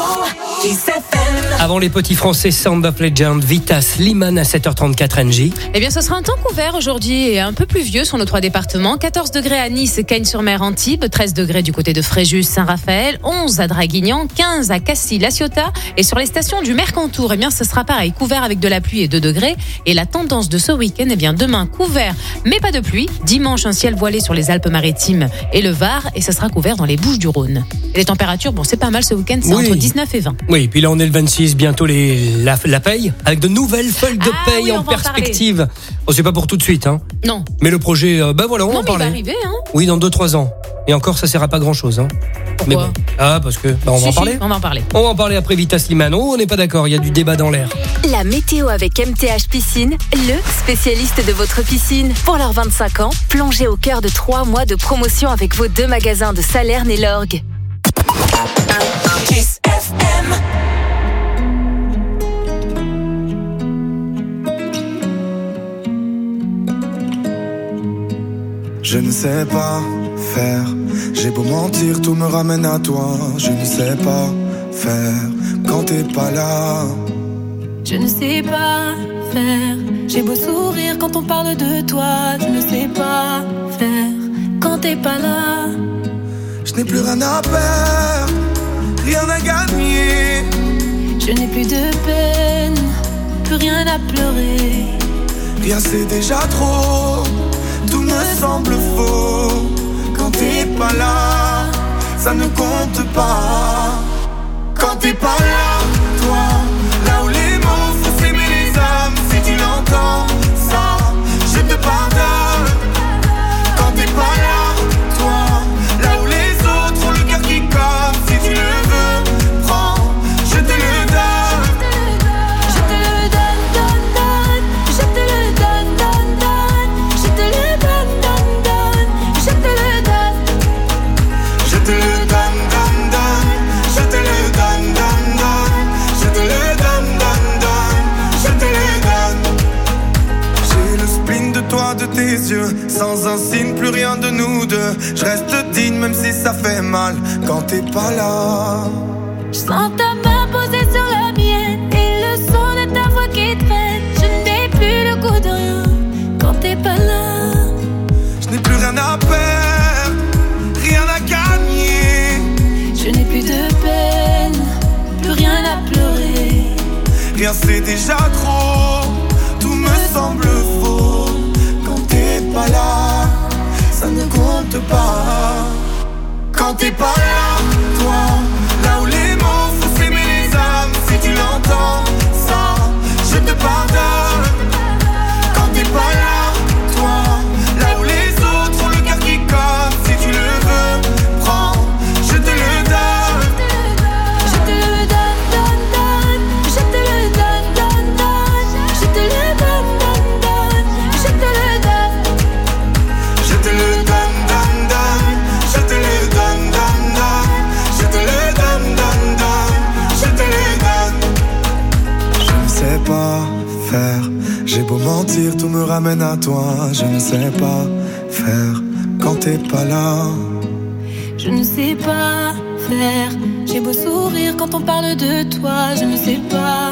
[SPEAKER 1] Avant les petits Français, Sound of Legend, Vitas, Liman à 7h34 NJ.
[SPEAKER 3] Eh bien, ce sera un temps couvert aujourd'hui et un peu pluvieux sur nos 3 départements. 14 degrés à Nice, Cagnes-sur-Mer, Antibes, 13 degrés du côté de Fréjus, Saint-Raphaël, 11 à Draguignan, 15 à Cassis, La Ciotat et sur les stations du Mercantour. Eh bien, ce sera pareil, couvert avec de la pluie et 2 degrés. Et la tendance de ce week-end, eh bien, demain, couvert, mais pas de pluie. Dimanche, un ciel voilé sur les Alpes-Maritimes et le Var et ce sera couvert dans les Bouches-du-Rhône. Et les températures, bon, c'est pas mal ce week-end, c'est entre 19 et 20.
[SPEAKER 1] Oui, puis là, on est le 26, bientôt la paye, avec de nouvelles feuilles de paye en perspective. Oh, c'est pas pour tout de suite, hein.
[SPEAKER 3] Non.
[SPEAKER 1] Mais le projet, on va en parler.
[SPEAKER 3] Il va arriver, hein.
[SPEAKER 1] Oui, dans 2-3 ans. Et encore, ça sert à pas grand-chose, hein.
[SPEAKER 3] Pourquoi ?
[SPEAKER 1] Mais bon. Ah, parce que, on va en parler.
[SPEAKER 3] On va en parler.
[SPEAKER 1] On va en parler après Vitas Liman. Oh, on n'est pas d'accord, il y a du débat dans l'air.
[SPEAKER 5] La météo avec MTH Piscine, le spécialiste de votre piscine. Pour leurs 25 ans, plongez au cœur de 3 mois de promotion avec vos 2 magasins de Salerne et l'Orgue.
[SPEAKER 25] Kiss FM.
[SPEAKER 17] Je ne sais pas faire, j'ai beau mentir, tout me ramène à toi. Je ne sais pas faire quand t'es pas là.
[SPEAKER 8] Je ne sais pas faire, j'ai beau sourire quand on parle de toi. Je ne sais pas faire quand t'es pas là.
[SPEAKER 17] Je n'ai plus rien à perdre, rien à gagner.
[SPEAKER 8] Je n'ai plus de peine, plus rien à pleurer.
[SPEAKER 17] Rien c'est déjà trop, tout me semble faux. Quand t'es pas là, ça ne compte pas. Quand t'es pas là, toi, là où les mots font s'aimer les âmes. Si tu l'entends, ça, je te pardonne. Quand t'es pas là, toi, là où les autres ont le cœur qui colle. Si tu le veux, prends, je te le donne.
[SPEAKER 8] Je te le donne, donne, donne. Je te le donne, donne, donne. Je te le donne, donne, donne. Je te le donne.
[SPEAKER 17] Je te le donne, donne, donne. Je te le donne, donne, donne. Je te le donne, donne, donne. Je te le donne. J'ai le spleen de toi, de tes yeux. Sans un signe, plus rien de nous deux. Je reste digne même si ça fait mal quand t'es pas là.
[SPEAKER 8] Je sens ta main posée sur la mienne et le son de ta voix qui traîne. Je n'ai plus le goût de rien quand t'es pas là.
[SPEAKER 17] Je n'ai plus rien à perdre, rien à gagner.
[SPEAKER 8] Je n'ai plus de peine, plus rien à pleurer.
[SPEAKER 17] Rien c'est déjà trop, tout me semble faux. Quand t'es pas là, ça ne compte pas. Quand t'es pas là, toi, là où les mots font s'aimer les âmes. Si tu l'entends, ça, je te pardonne. Quand t'es pas là, toi, là où les autres ont le cœur qui colle. Si tu le veux, prends, je te le donne.
[SPEAKER 8] Je te le donne, donne, donne. Je te le donne, donne, donne. Je te le donne, donne, donne. Je te le donne.
[SPEAKER 17] Je te le donne, donne, donne. Je te le donne, donne, donne. Je te le donne, donne, donne. Je te le donne. Je ne sais pas faire, j'ai beau mentir, tout me ramène à toi. Je ne sais pas faire quand t'es pas là.
[SPEAKER 8] Je ne sais pas faire. J'ai beau sourire quand on parle de toi, je ne sais pas.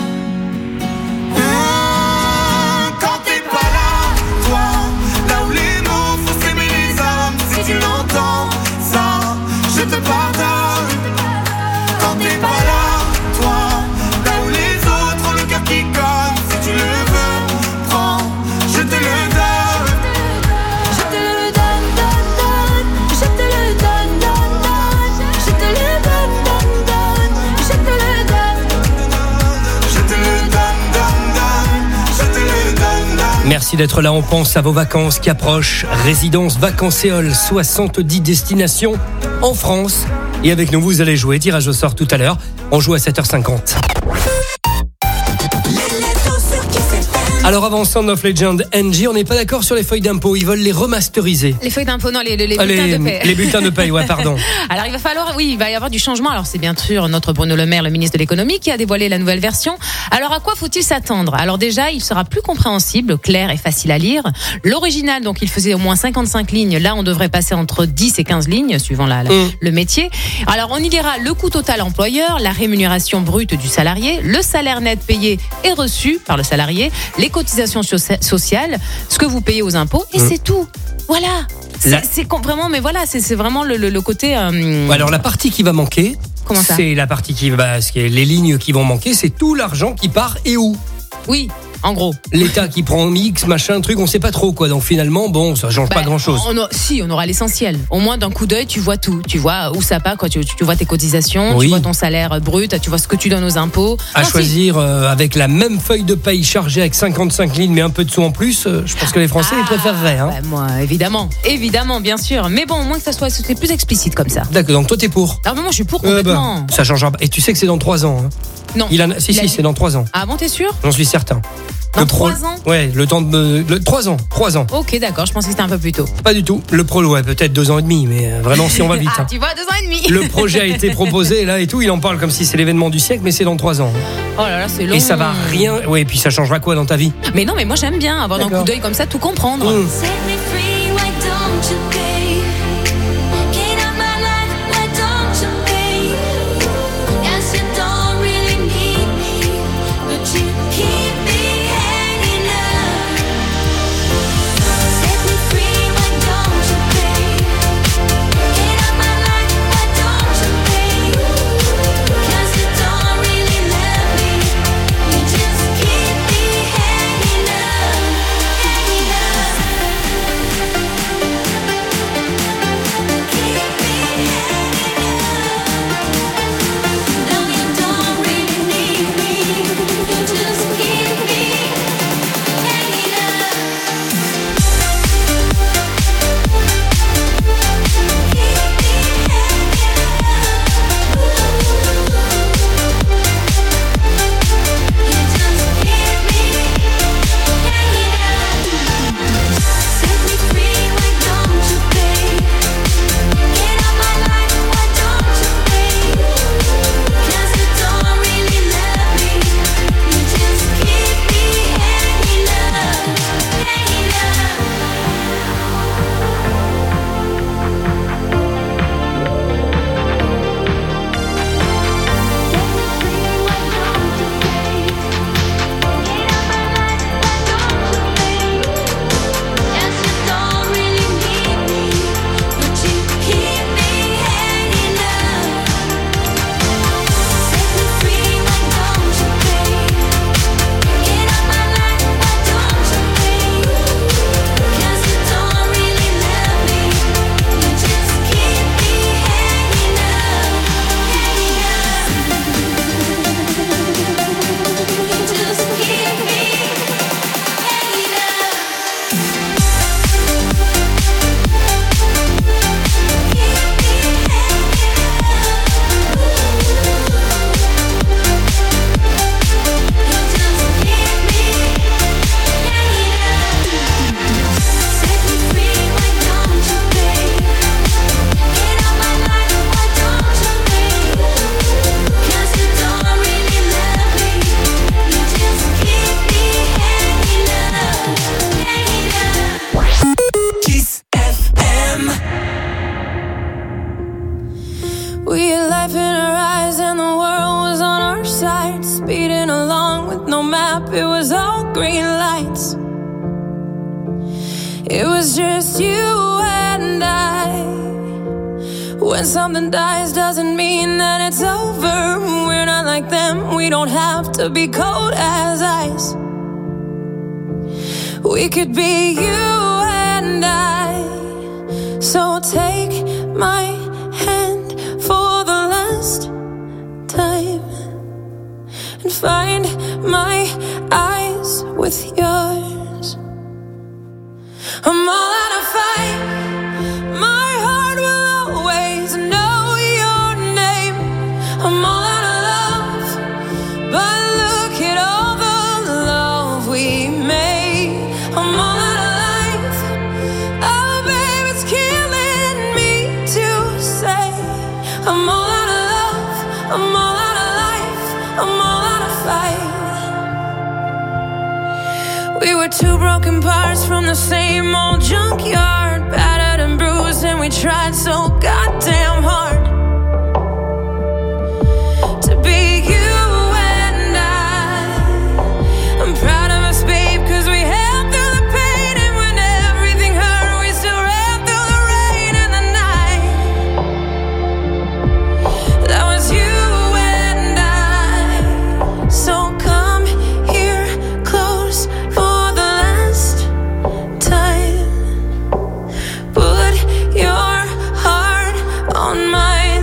[SPEAKER 17] Quand t'es pas là, toi, là où les mots font s'aimer les hommes, si tu l'entends, ça, je te pardonne. Quand t'es pas là, toi, là où les autres ont le cœur qui cogne, si tu le veux, prends, je te le donne.
[SPEAKER 8] Je te le donne, donne, donne. Je te le donne, donne, donne. Je te le donne, donne, donne. Je te le donne.
[SPEAKER 17] Je te le donne, donne, donne. Je te le donne, donne.
[SPEAKER 1] Merci d'être là, on pense à vos vacances qui approchent. Résidence Vacancéole, 70 destinations en France. Et avec nous, vous allez jouer. Tirage au sort tout à l'heure. On joue à 7h50. Alors avant Sound of Legend, NG, on n'est pas d'accord sur les feuilles d'impôt. Ils veulent les remasteriser.
[SPEAKER 3] Les feuilles d'impôt, non, les bulletins de paie.
[SPEAKER 1] Les bulletins de paie, ouais, pardon.
[SPEAKER 3] Alors il va falloir, oui, il va y avoir du changement. Alors c'est bien sûr notre Bruno Le Maire, le ministre de l'économie, qui a dévoilé la nouvelle version. Alors à quoi faut-il s'attendre? Alors déjà, il sera plus compréhensible, clair et facile à lire. L'original, donc il faisait au moins 55 lignes. Là, on devrait passer entre 10 et 15 lignes, suivant le métier. Alors on y lira le coût total employeur, la rémunération brute du salarié, le salaire net payé et reçu par le salarié, les cotisations sociales, ce que vous payez aux impôts, et c'est tout. Voilà. C'est vraiment, mais voilà, c'est vraiment le côté.
[SPEAKER 1] Alors la partie qui va manquer,
[SPEAKER 3] comment ça?
[SPEAKER 1] C'est la partie qui va, les lignes qui vont manquer, c'est tout l'argent qui part et où.
[SPEAKER 3] Oui. En gros,
[SPEAKER 1] l'État qui prend X, machin, truc, on sait pas trop quoi. Donc finalement, bon, ça change pas grand-chose.
[SPEAKER 3] On aura l'essentiel. Au moins d'un coup d'œil, tu vois tout. Tu vois où ça part, quoi. Tu vois tes cotisations,
[SPEAKER 1] oui.
[SPEAKER 3] Tu vois ton salaire brut, tu vois ce que tu donnes aux impôts.
[SPEAKER 1] À choisir avec la même feuille de paye chargée avec 55 lignes, mais un peu de sous en plus. Je pense que les Français les préféreraient. Hein.
[SPEAKER 3] Moi, évidemment, bien sûr. Mais bon, au moins que ça soit plus explicite comme ça.
[SPEAKER 1] D'accord. Donc toi, t'es pour?
[SPEAKER 3] Alors moi, je suis pour complètement.
[SPEAKER 1] Ça changera. Et tu sais que c'est dans 3 ans. Hein.
[SPEAKER 3] Non.
[SPEAKER 1] Si, c'est dans 3 ans.
[SPEAKER 3] Ah bon, t'es sûr?
[SPEAKER 1] J'en suis certain.
[SPEAKER 3] Dans 3 ans?
[SPEAKER 1] Ouais, le temps de 3 ans. 3 ans.
[SPEAKER 3] Ok, d'accord, je pensais que c'était un peu plus tôt.
[SPEAKER 1] Pas du tout. Le ouais, peut-être 2 ans et demi, mais vraiment si on va vite.
[SPEAKER 3] Ah, tu vois, 2 ans et demi.
[SPEAKER 1] Le projet a été proposé là et tout, il en parle comme si c'est l'événement du siècle, mais c'est dans 3 ans.
[SPEAKER 3] Oh là là, c'est long.
[SPEAKER 1] Et ça va rien. Ouais, et puis ça changera quoi dans ta vie?
[SPEAKER 3] Mais non, mais moi j'aime bien avoir d'un coup d'œil comme ça tout comprendre.
[SPEAKER 8] map, it was all green lights. It was just you and I. When something dies doesn't mean that it's over. We're not like them, we don't have to be cold as ice. We could be you and I. So take my hand for the last time and find my eyes with yours. I'm all out of fight. My heart will always know your name. I'm all out of love, but look at all the love we made. I'm all out of life. Oh, babe, it's killing me to say. I'm all out of love. I'm all out of life. I'm all out of fight. We were two broken parts from the same old junkyard, battered and bruised, and we tried so goddamn hard to be you and I. I'm proud of us, babe, 'cause we held through the pain, and when everything hurt, we still ran through the rain and the night. That was you and I. So come here close for the last time. Put your heart on mine.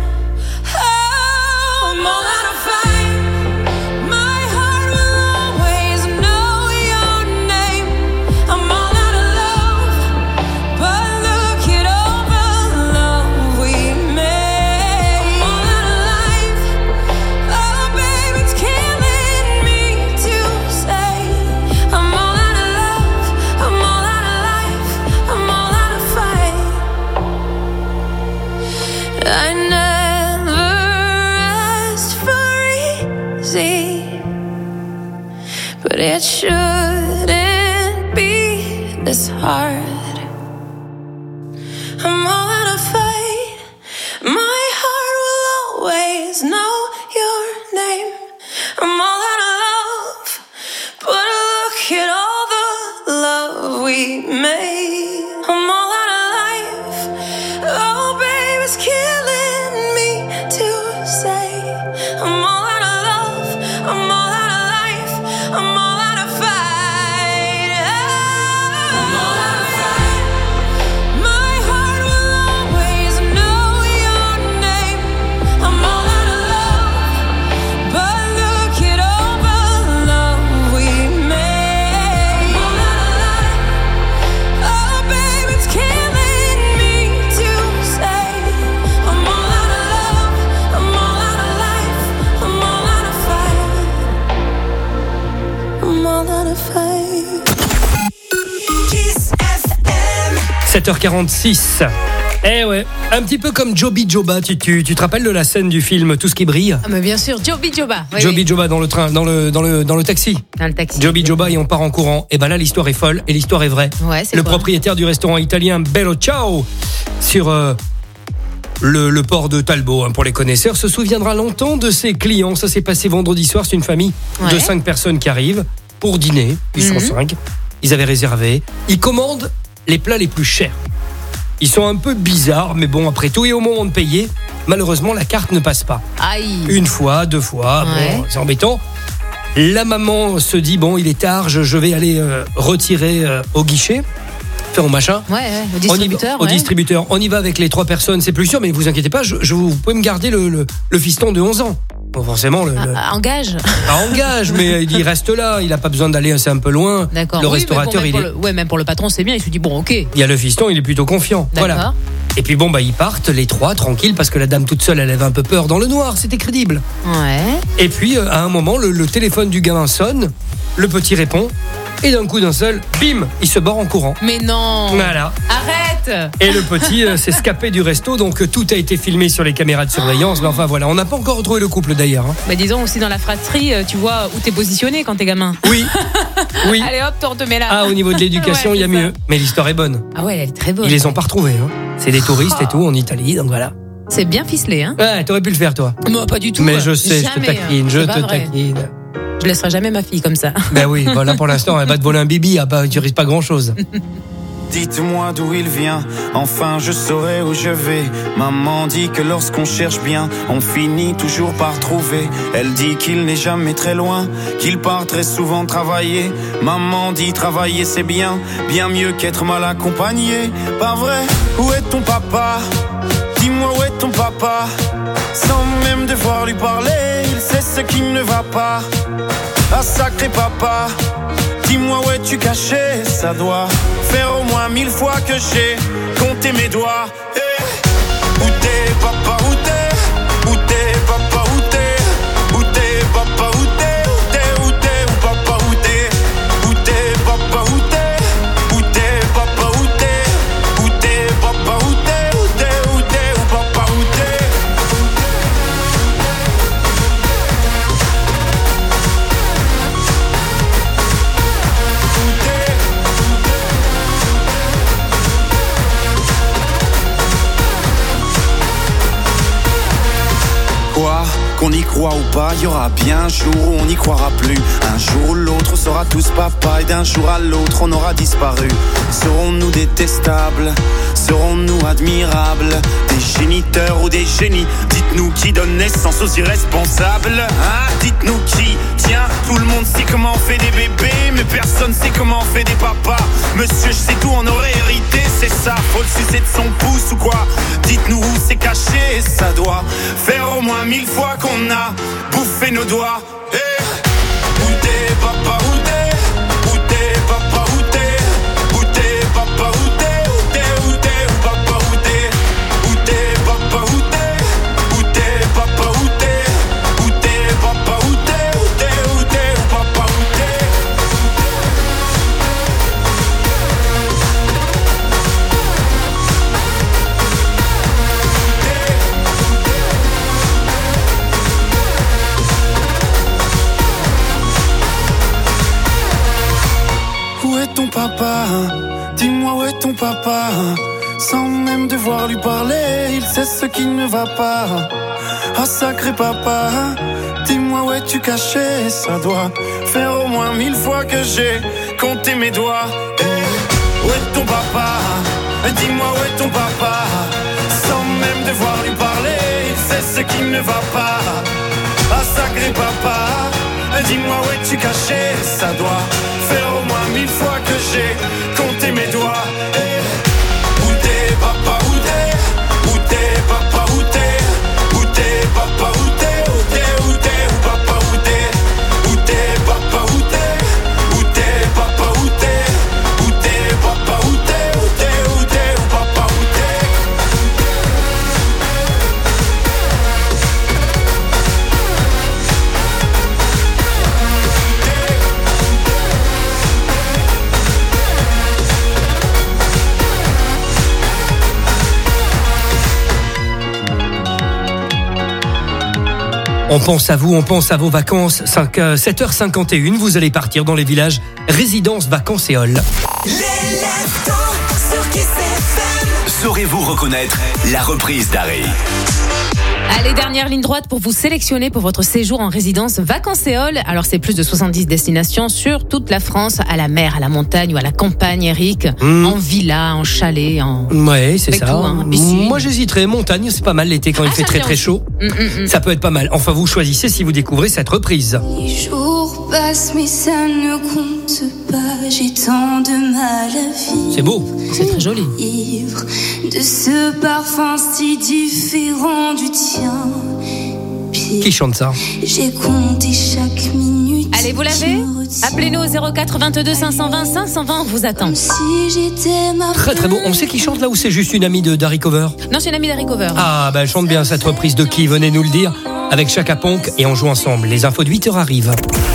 [SPEAKER 8] Oh, I'm all out of fight. My heart will always know your name. I'm all out of love, but look at all the love we made. I'm all out of life. Oh, babe, it's killing me to say. I'm all out of love. I'm all out of life. I'm all out of fight. I never asked for easy, but it shouldn't be this hard. I'm all out of fight. My heart will always know your name. I'm all out of love, but look at all the love we made. I'm all out of life. Oh, babe, it's killing me to say. I'm all out of love. I'm all out of life. I'm all out of fight. I'm all out of fight. My heart will always know your name. I'm all out of love, but look at all the love we made. I'm all out of life. Oh, babe, it's killing me to say. I'm all out of love. I'm all out of life. I'm all out of fight. I'm all out of fight. Kiss FM.
[SPEAKER 1] 7h46. Eh ouais, un petit peu comme Joby Joba, tu te rappelles de la scène du film Tout ce qui brille?
[SPEAKER 3] Ah, mais bien sûr, Joby Joba. Oui,
[SPEAKER 1] Joby
[SPEAKER 3] oui.
[SPEAKER 1] Joba dans le train, dans le taxi.
[SPEAKER 3] Dans le taxi.
[SPEAKER 1] Joby Joba et on part en courant. Et ben là l'histoire est folle et l'histoire est vraie.
[SPEAKER 3] Ouais, c'est
[SPEAKER 1] Le
[SPEAKER 3] quoi
[SPEAKER 1] propriétaire du restaurant italien Bello Ciao sur le port de Talbot, hein, pour les connaisseurs, se souviendra longtemps de ses clients. Ça s'est passé vendredi soir, c'est une famille de
[SPEAKER 3] Ouais.
[SPEAKER 1] 5 personnes qui arrivent pour dîner. Ils sont 5. Ils avaient réservé. Ils commandent les plats les plus chers. Ils sont un peu bizarres, mais bon, après tout, et au moment de payer, malheureusement, la carte ne passe pas.
[SPEAKER 3] Aïe.
[SPEAKER 1] Une fois, 2 fois,
[SPEAKER 3] Ouais.
[SPEAKER 1] bon, c'est embêtant. La maman se dit, bon, il est tard, je vais aller retirer au guichet, faire au machin.
[SPEAKER 3] Ouais, au distributeur.
[SPEAKER 1] Au distributeur. On y va avec les 3 personnes, c'est plus sûr, mais vous inquiétez pas, vous pouvez me garder le fiston de 11 ans. Bon, forcément,
[SPEAKER 3] Engage.
[SPEAKER 1] engage, mais il reste là, il n'a pas besoin d'aller, c'est un peu loin.
[SPEAKER 3] D'accord.
[SPEAKER 1] Le
[SPEAKER 3] Oui, mais
[SPEAKER 1] restaurateur,
[SPEAKER 3] bon,
[SPEAKER 1] il est...
[SPEAKER 3] même pour le patron, c'est bien. Il se dit, bon, ok.
[SPEAKER 1] Il y a le fiston, il est plutôt confiant.
[SPEAKER 3] D'accord.
[SPEAKER 1] Voilà. Et puis bon, ils partent, les 3, tranquilles, parce que la dame toute seule, elle avait un peu peur dans le noir, c'était crédible.
[SPEAKER 3] Ouais.
[SPEAKER 1] Et puis, à un moment, le téléphone du gamin sonne, le petit répond, et d'un coup d'un seul, bim, il se barre en courant.
[SPEAKER 3] Mais non.
[SPEAKER 1] Voilà.
[SPEAKER 3] Arrête.
[SPEAKER 1] Et le petit s'est escapé du resto, donc tout a été filmé sur les caméras de surveillance. Mais enfin voilà, on n'a pas encore retrouvé le couple d'ailleurs. Hein.
[SPEAKER 3] Bah disons aussi dans la fratrie, tu vois où t'es positionné quand t'es gamin.
[SPEAKER 1] Oui. Oui.
[SPEAKER 3] Allez hop, on te met là.
[SPEAKER 1] Ah, au niveau de l'éducation,
[SPEAKER 3] Ouais,
[SPEAKER 1] il y a
[SPEAKER 3] c'est
[SPEAKER 1] mieux. Mais l'histoire est bonne.
[SPEAKER 3] Ah ouais, elle est très bonne.
[SPEAKER 1] Ils les ont pas retrouvés. Hein. C'est des touristes et tout en Italie, donc voilà.
[SPEAKER 3] C'est bien ficelé, hein.
[SPEAKER 1] Ouais, t'aurais pu le faire toi.
[SPEAKER 3] Moi, pas du tout.
[SPEAKER 1] Mais je sais, je te
[SPEAKER 3] Jamais,
[SPEAKER 1] taquine,
[SPEAKER 3] hein.
[SPEAKER 1] je
[SPEAKER 3] C'est
[SPEAKER 1] te
[SPEAKER 3] pas vrai.
[SPEAKER 1] taquine.
[SPEAKER 3] Je blesserai jamais ma fille comme ça.
[SPEAKER 1] Ben oui, voilà, pour l'instant, elle va te voler un bibi, tu risques pas grand-chose.
[SPEAKER 9] Dites-moi d'où il vient, enfin je saurai où je vais. Maman dit que lorsqu'on cherche bien, on finit toujours par trouver. Elle dit qu'il n'est jamais très loin, qu'il part très souvent travailler. Maman dit travailler c'est bien, bien mieux qu'être mal accompagné. Pas vrai, où est ton papa? Dis-moi où est ton papa? Sans même devoir lui parler, il sait ce qui ne va pas. Ah sacré papa, dis-moi où es-tu caché? Ça doit faire au moins 1000 fois que j'ai compté mes doigts. Hey. Où t'es papa, où t'es? Où t'es papa, où t'es? Où t'es papa, où t'es? Où t'es, où t'es, où papa, où t'es? Où t'es papa, où t'es? Où t'es papa, où t'es? Où t'es papa, où t'es? Où t'es, où t'es, où papa, où t'es? Quoi? Qu'on y croit ou pas, il y aura bien un jour où on n'y croira plus. Un jour ou l'autre, on sera tous papa, et d'un jour à l'autre, on aura disparu. Serons-nous détestables? Serons-nous admirables? Des géniteurs ou des génies? Dites-nous qui donne naissance aux irresponsables, hein? Dites-nous qui? Tiens, tout le monde sait comment on fait des bébés, mais personne sait comment on fait des papas. Monsieur, je sais tout, on aurait hérité, c'est ça. Faut le sucer de son pouce ou quoi? Dites-nous où c'est caché, ça doit faire au moins 1000 fois qu'on a bouffé nos doigts. Hey. Où t'es papa, où t'es? Où t'es papa, où t'es? Où t'es papa, où t'es? Où t'es, où t'es, où papa, où t'es? Où t'es papa, où t'es? Où t'es papa, où t'es? Où t'es papa, où t'es? Où t'es, où t'es, où papa, où t'es? Où est ton papa? Dis-moi où est ton papa? Sans même devoir lui parler, il sait ce qui ne va pas. Ah sacré papa, dis-moi où es-tu caché? Ça doit faire au moins 1000 fois que j'ai compté mes doigts. Hey. Où est ton papa? Dis-moi où est ton papa? Sans même devoir lui parler, il sait ce qui ne va pas. Ah sacré papa, dis-moi où es-tu caché? Ça doit faire au moins 1000 fois que j'ai compté mes doigts. Hey. Où t'es papa, où t'es? Où t'es papa, où t'es? Où t'es papa, où t'es? Où t'es, où t'es, où papa, où t'es? Où t'es papa, où t'es? Où t'es papa, où t'es? Où t'es papa, où t'es? Où t'es, où t'es, où papa, où t'es?
[SPEAKER 1] On pense à vous, on pense à vos vacances. 7h51, vous allez partir dans les villages résidences vacances et halls.
[SPEAKER 21] Saurez-vous reconnaître la reprise d'Harry?
[SPEAKER 3] Allez, dernière ligne droite pour vous sélectionner pour votre séjour en résidence vacances et halls. Alors, c'est plus de 70 destinations sur toute la France, à la mer, à la montagne ou à la campagne, Eric. En villa, en chalet, en...
[SPEAKER 1] Ouais, c'est ça.
[SPEAKER 3] Tout, hein,
[SPEAKER 1] moi, j'hésiterais. Montagne, c'est pas mal l'été quand il fait très très chaud. Ça peut être pas mal. Enfin, vous choisissez si vous découvrez cette reprise.
[SPEAKER 8] Les jours passent, mais ça ne compte pas. J'ai tant de mal à vivre.
[SPEAKER 1] C'est beau.
[SPEAKER 3] C'est très joli.
[SPEAKER 8] Ivre de ce parfum si différent du tien.
[SPEAKER 1] Qui chante ça?
[SPEAKER 8] J'ai compté chaque minute.
[SPEAKER 3] Allez, vous l'avez? Appelez-nous au 04 22 520 520, on vous attend.
[SPEAKER 8] Si j'étais ma
[SPEAKER 1] Très très beau. On sait qui chante là ou c'est juste une amie de Darry Cover?
[SPEAKER 3] Non, c'est une amie d'Harry Cover.
[SPEAKER 1] Ah, bah elle chante bien cette reprise de qui? Venez nous le dire. Avec Chaka Ponk et on joue ensemble. Les infos de 8h arrivent.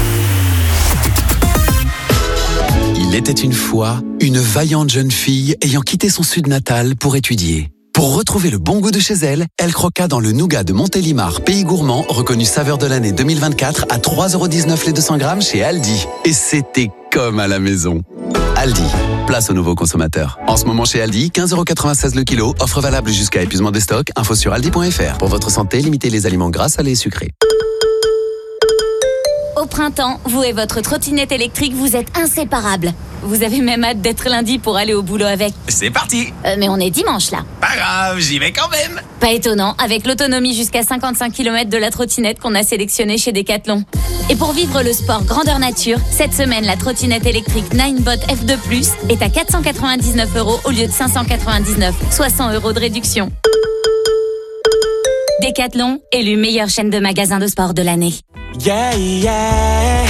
[SPEAKER 22] Il était une fois une vaillante jeune fille ayant quitté son sud natal pour étudier. Pour retrouver le bon goût de chez elle, elle croqua dans le nougat de Montélimar, pays gourmand, reconnu saveur de l'année 2024 à 3,19€ les 200 grammes chez Aldi. Et c'était comme à la maison. Aldi, place aux nouveaux consommateurs. En ce moment chez Aldi, 15,96€ le kilo, offre valable jusqu'à épuisement des stocks, info sur aldi.fr. Pour votre santé, limitez les aliments gras, salés et sucrés.
[SPEAKER 10] Au printemps, vous et votre trottinette électrique, vous êtes inséparables. Vous avez même hâte d'être lundi pour aller au boulot avec.
[SPEAKER 21] C'est parti.
[SPEAKER 10] Mais on est dimanche là.
[SPEAKER 21] Pas grave, j'y vais quand même.
[SPEAKER 10] Pas étonnant, avec l'autonomie jusqu'à 55 km de la trottinette qu'on a sélectionnée chez Decathlon. Et pour vivre le sport grandeur nature, cette semaine, la trottinette électrique Ninebot F2+, est à 499 € au lieu de 599, soit 100 € de réduction. Decathlon, élu meilleure chaîne de magasins de sport de l'année.
[SPEAKER 11] Yeah, yeah.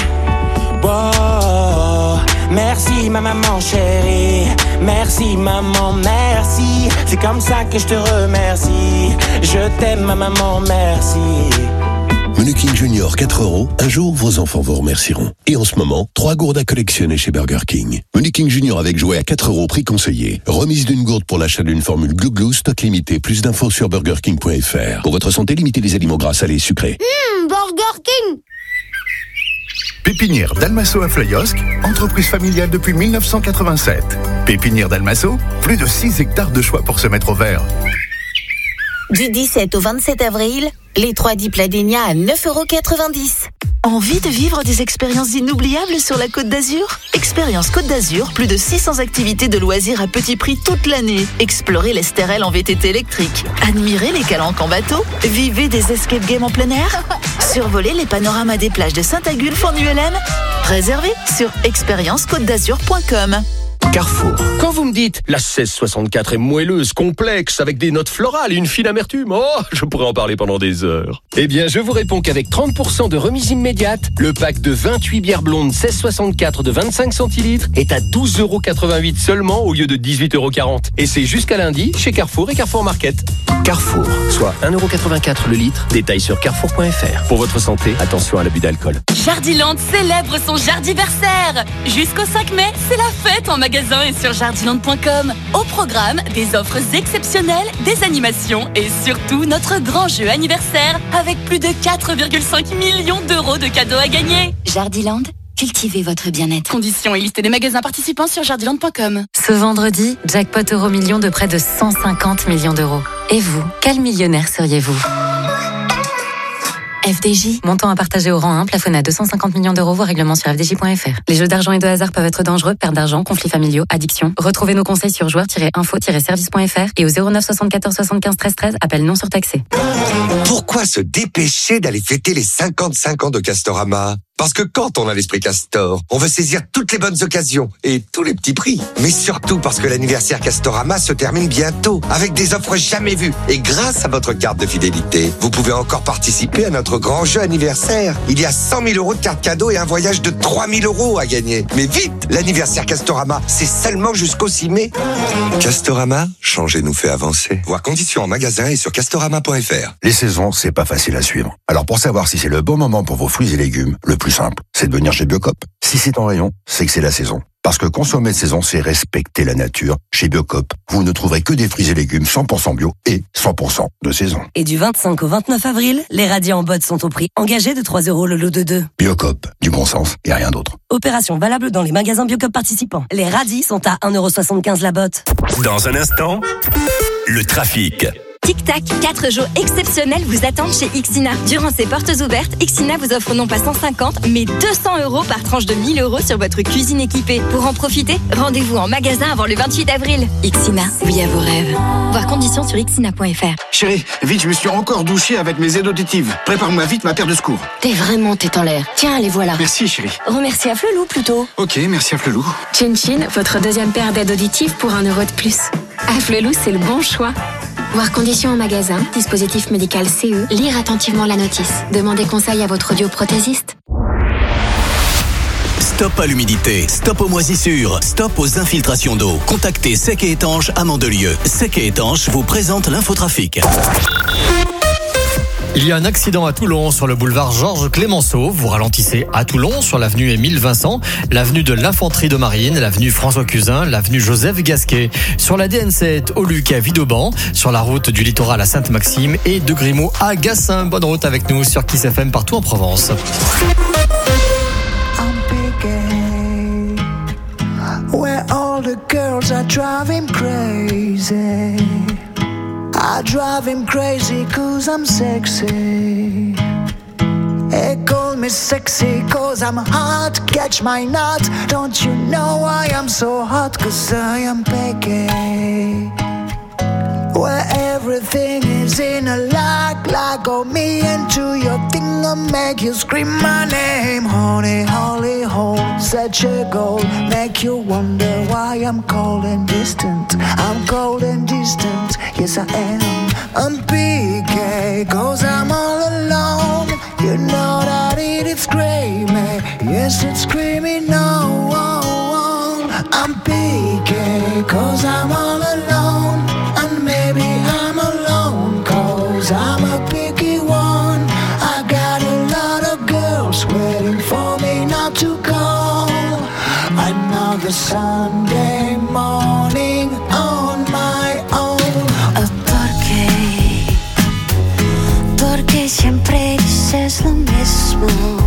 [SPEAKER 11] Wow. Merci ma maman chérie. Merci maman, merci. C'est comme ça que je te remercie. Je t'aime ma maman, merci.
[SPEAKER 13] Menu King Junior 4 €. Un jour, vos enfants vous remercieront. Et en ce moment, 3 gourdes à collectionner chez Burger King. Menu King Junior avec jouet à 4 €, prix conseillé. Remise d'une gourde pour l'achat d'une formule Glou Glou, stock limité. Plus d'infos sur burgerking.fr. Pour votre santé, limitez les aliments gras, salés et sucrés.
[SPEAKER 14] Burger King.
[SPEAKER 15] Pépinière Dalmasso à Flyosque, entreprise familiale depuis 1987. Pépinière Dalmasso, plus de 6 hectares de choix pour se mettre au vert.
[SPEAKER 16] Du 17 au 27 avril, les 3 Dipladénia à 9,90 €. Envie de vivre des expériences inoubliables sur la Côte d'Azur ? Expérience Côte d'Azur, plus de 600 activités de loisirs à petit prix toute l'année. Explorez l'Estérel en VTT électrique. Admirez les calanques en bateau. Vivez des escape games en plein air. Survolez les panoramas des plages de Saint-Agulphe en ULM. Réservez sur expériencecôtedazur.com.
[SPEAKER 20] Carrefour. Quand vous me dites la 1664 est moelleuse, complexe, avec des notes florales et une fine amertume, je pourrais en parler pendant des heures. Eh bien, je vous réponds qu'avec 30% de remise immédiate, le pack de 28 bières blondes 1664 de 25 centilitres est à 12,88 € seulement au lieu de 18,40 €. Et c'est jusqu'à lundi chez Carrefour et Carrefour Market. Carrefour, soit 1,84 € le litre. Détail sur carrefour.fr. Pour votre santé, attention à l'abus d'alcool.
[SPEAKER 18] Jardiland célèbre son jardiversaire. Jusqu'au 5 mai, c'est la fête en magasin et sur jardiland.com. Au programme, des offres exceptionnelles, des animations et surtout notre grand jeu anniversaire avec plus de 4,5 millions d'euros de cadeaux à gagner.
[SPEAKER 10] Jardiland, cultivez votre bien-être.
[SPEAKER 18] Conditions et liste des magasins participants sur jardiland.com.
[SPEAKER 27] Ce vendredi, jackpot Euro-Million de près de 150 millions d'euros. Et vous, quel millionnaire seriez-vous ? FDJ, montant à partager au rang 1, plafonné à 250 millions d'euros, voire règlement sur fdj.fr. Les jeux d'argent et de hasard peuvent être dangereux, perte d'argent, conflits familiaux, addiction. Retrouvez nos conseils sur joueurs-info-service.fr et au 09 74 75 13 13, appel non surtaxé.
[SPEAKER 28] Pourquoi se dépêcher d'aller fêter les 55 ans de Castorama ? Parce que quand on a l'esprit Castor, on veut saisir toutes les bonnes occasions et tous les petits prix. Mais surtout parce que l'anniversaire Castorama se termine bientôt avec des offres jamais vues. Et grâce à votre carte de fidélité, vous pouvez encore participer à notre grand jeu anniversaire. Il y a 100 000 € de cartes cadeaux et un voyage de 3 000 € à gagner. Mais vite, l'anniversaire Castorama, c'est seulement jusqu'au 6 mai. Castorama, changer nous fait avancer. Voir conditions en magasin et sur castorama.fr.
[SPEAKER 29] Les saisons, c'est pas facile à suivre. Alors pour savoir si c'est le bon moment pour vos fruits et légumes, le plus simple, c'est de venir chez Biocop. Si c'est en rayon, c'est que c'est la saison. Parce que consommer de saison, c'est respecter la nature. Chez Biocop, vous ne trouverez que des fruits et légumes 100% bio et 100% de saison.
[SPEAKER 30] Et du 25 au 29 avril, les radis en botte sont au prix engagé de 3 € le lot de 2.
[SPEAKER 29] Biocop, du bon sens et rien d'autre.
[SPEAKER 30] Opération valable dans les magasins Biocop participants. Les radis sont à 1,75 € la botte.
[SPEAKER 21] Dans un instant, le trafic.
[SPEAKER 10] Tic-tac, 4 jours exceptionnels vous attendent chez Ixina. Durant ces portes ouvertes, Ixina vous offre non pas 150, mais 200 € par tranche de 1 000 € sur votre cuisine équipée. Pour en profiter, rendez-vous en magasin avant le 28 avril. Ixina, oui à vos rêves. Voir conditions sur ixina.fr.
[SPEAKER 31] Chérie, vite, je me suis encore douché avec mes aides auditives. Prépare-moi vite ma paire de secours.
[SPEAKER 10] T'es vraiment tête en l'air. Tiens, les voilà.
[SPEAKER 31] Merci, chérie.
[SPEAKER 10] Remercie à Flelou plutôt.
[SPEAKER 31] Ok, merci à Flelou.
[SPEAKER 32] Chin Chin, votre deuxième paire d'aides auditives pour 1 € de plus. À Flelou, c'est le bon choix.
[SPEAKER 10] Voir conditions en magasin, dispositif médical CE, lire attentivement la notice. Demandez conseil à votre audioprothésiste.
[SPEAKER 21] Stop à l'humidité, stop aux moisissures, stop aux infiltrations d'eau. Contactez Sec et Étanche à Mandelieu. Sec et Étanche vous présente l'infotrafic.
[SPEAKER 2] Il y a un accident à Toulon sur le boulevard Georges Clémenceau. Vous ralentissez à Toulon sur l'avenue Émile Vincent, l'avenue de l'Infanterie de Marine, l'avenue François Cusin, l'avenue Joseph Gasquet. Sur la DN7 au Luc à Vidauban, sur la route du littoral à Sainte-Maxime et de Grimaud à Gassin. Bonne route avec nous sur Kiss FM partout en Provence.
[SPEAKER 17] Where all the girls are driving crazy. I drive him crazy 'cause I'm sexy.
[SPEAKER 4] They call me sexy cause I'm hot, catch my nut. Don't you know I am so hot cause I am picky. Where everything is in a lock on me into your thing and make you scream my name. Honey, holy hole, such a goal, make you wonder why I'm cold and distant. I'm cold and distant, yes I am. I'm PK, cause I'm all alone. You know that it's screaming, yes it's screaming no. I'm PK, cause I'm all alone. And maybe I'm alone, cause I'm a picky one. I got a lot of girls waiting for me not to call. Another Sunday morning on my own.
[SPEAKER 5] ¿Por qué siempre dices lo mismo?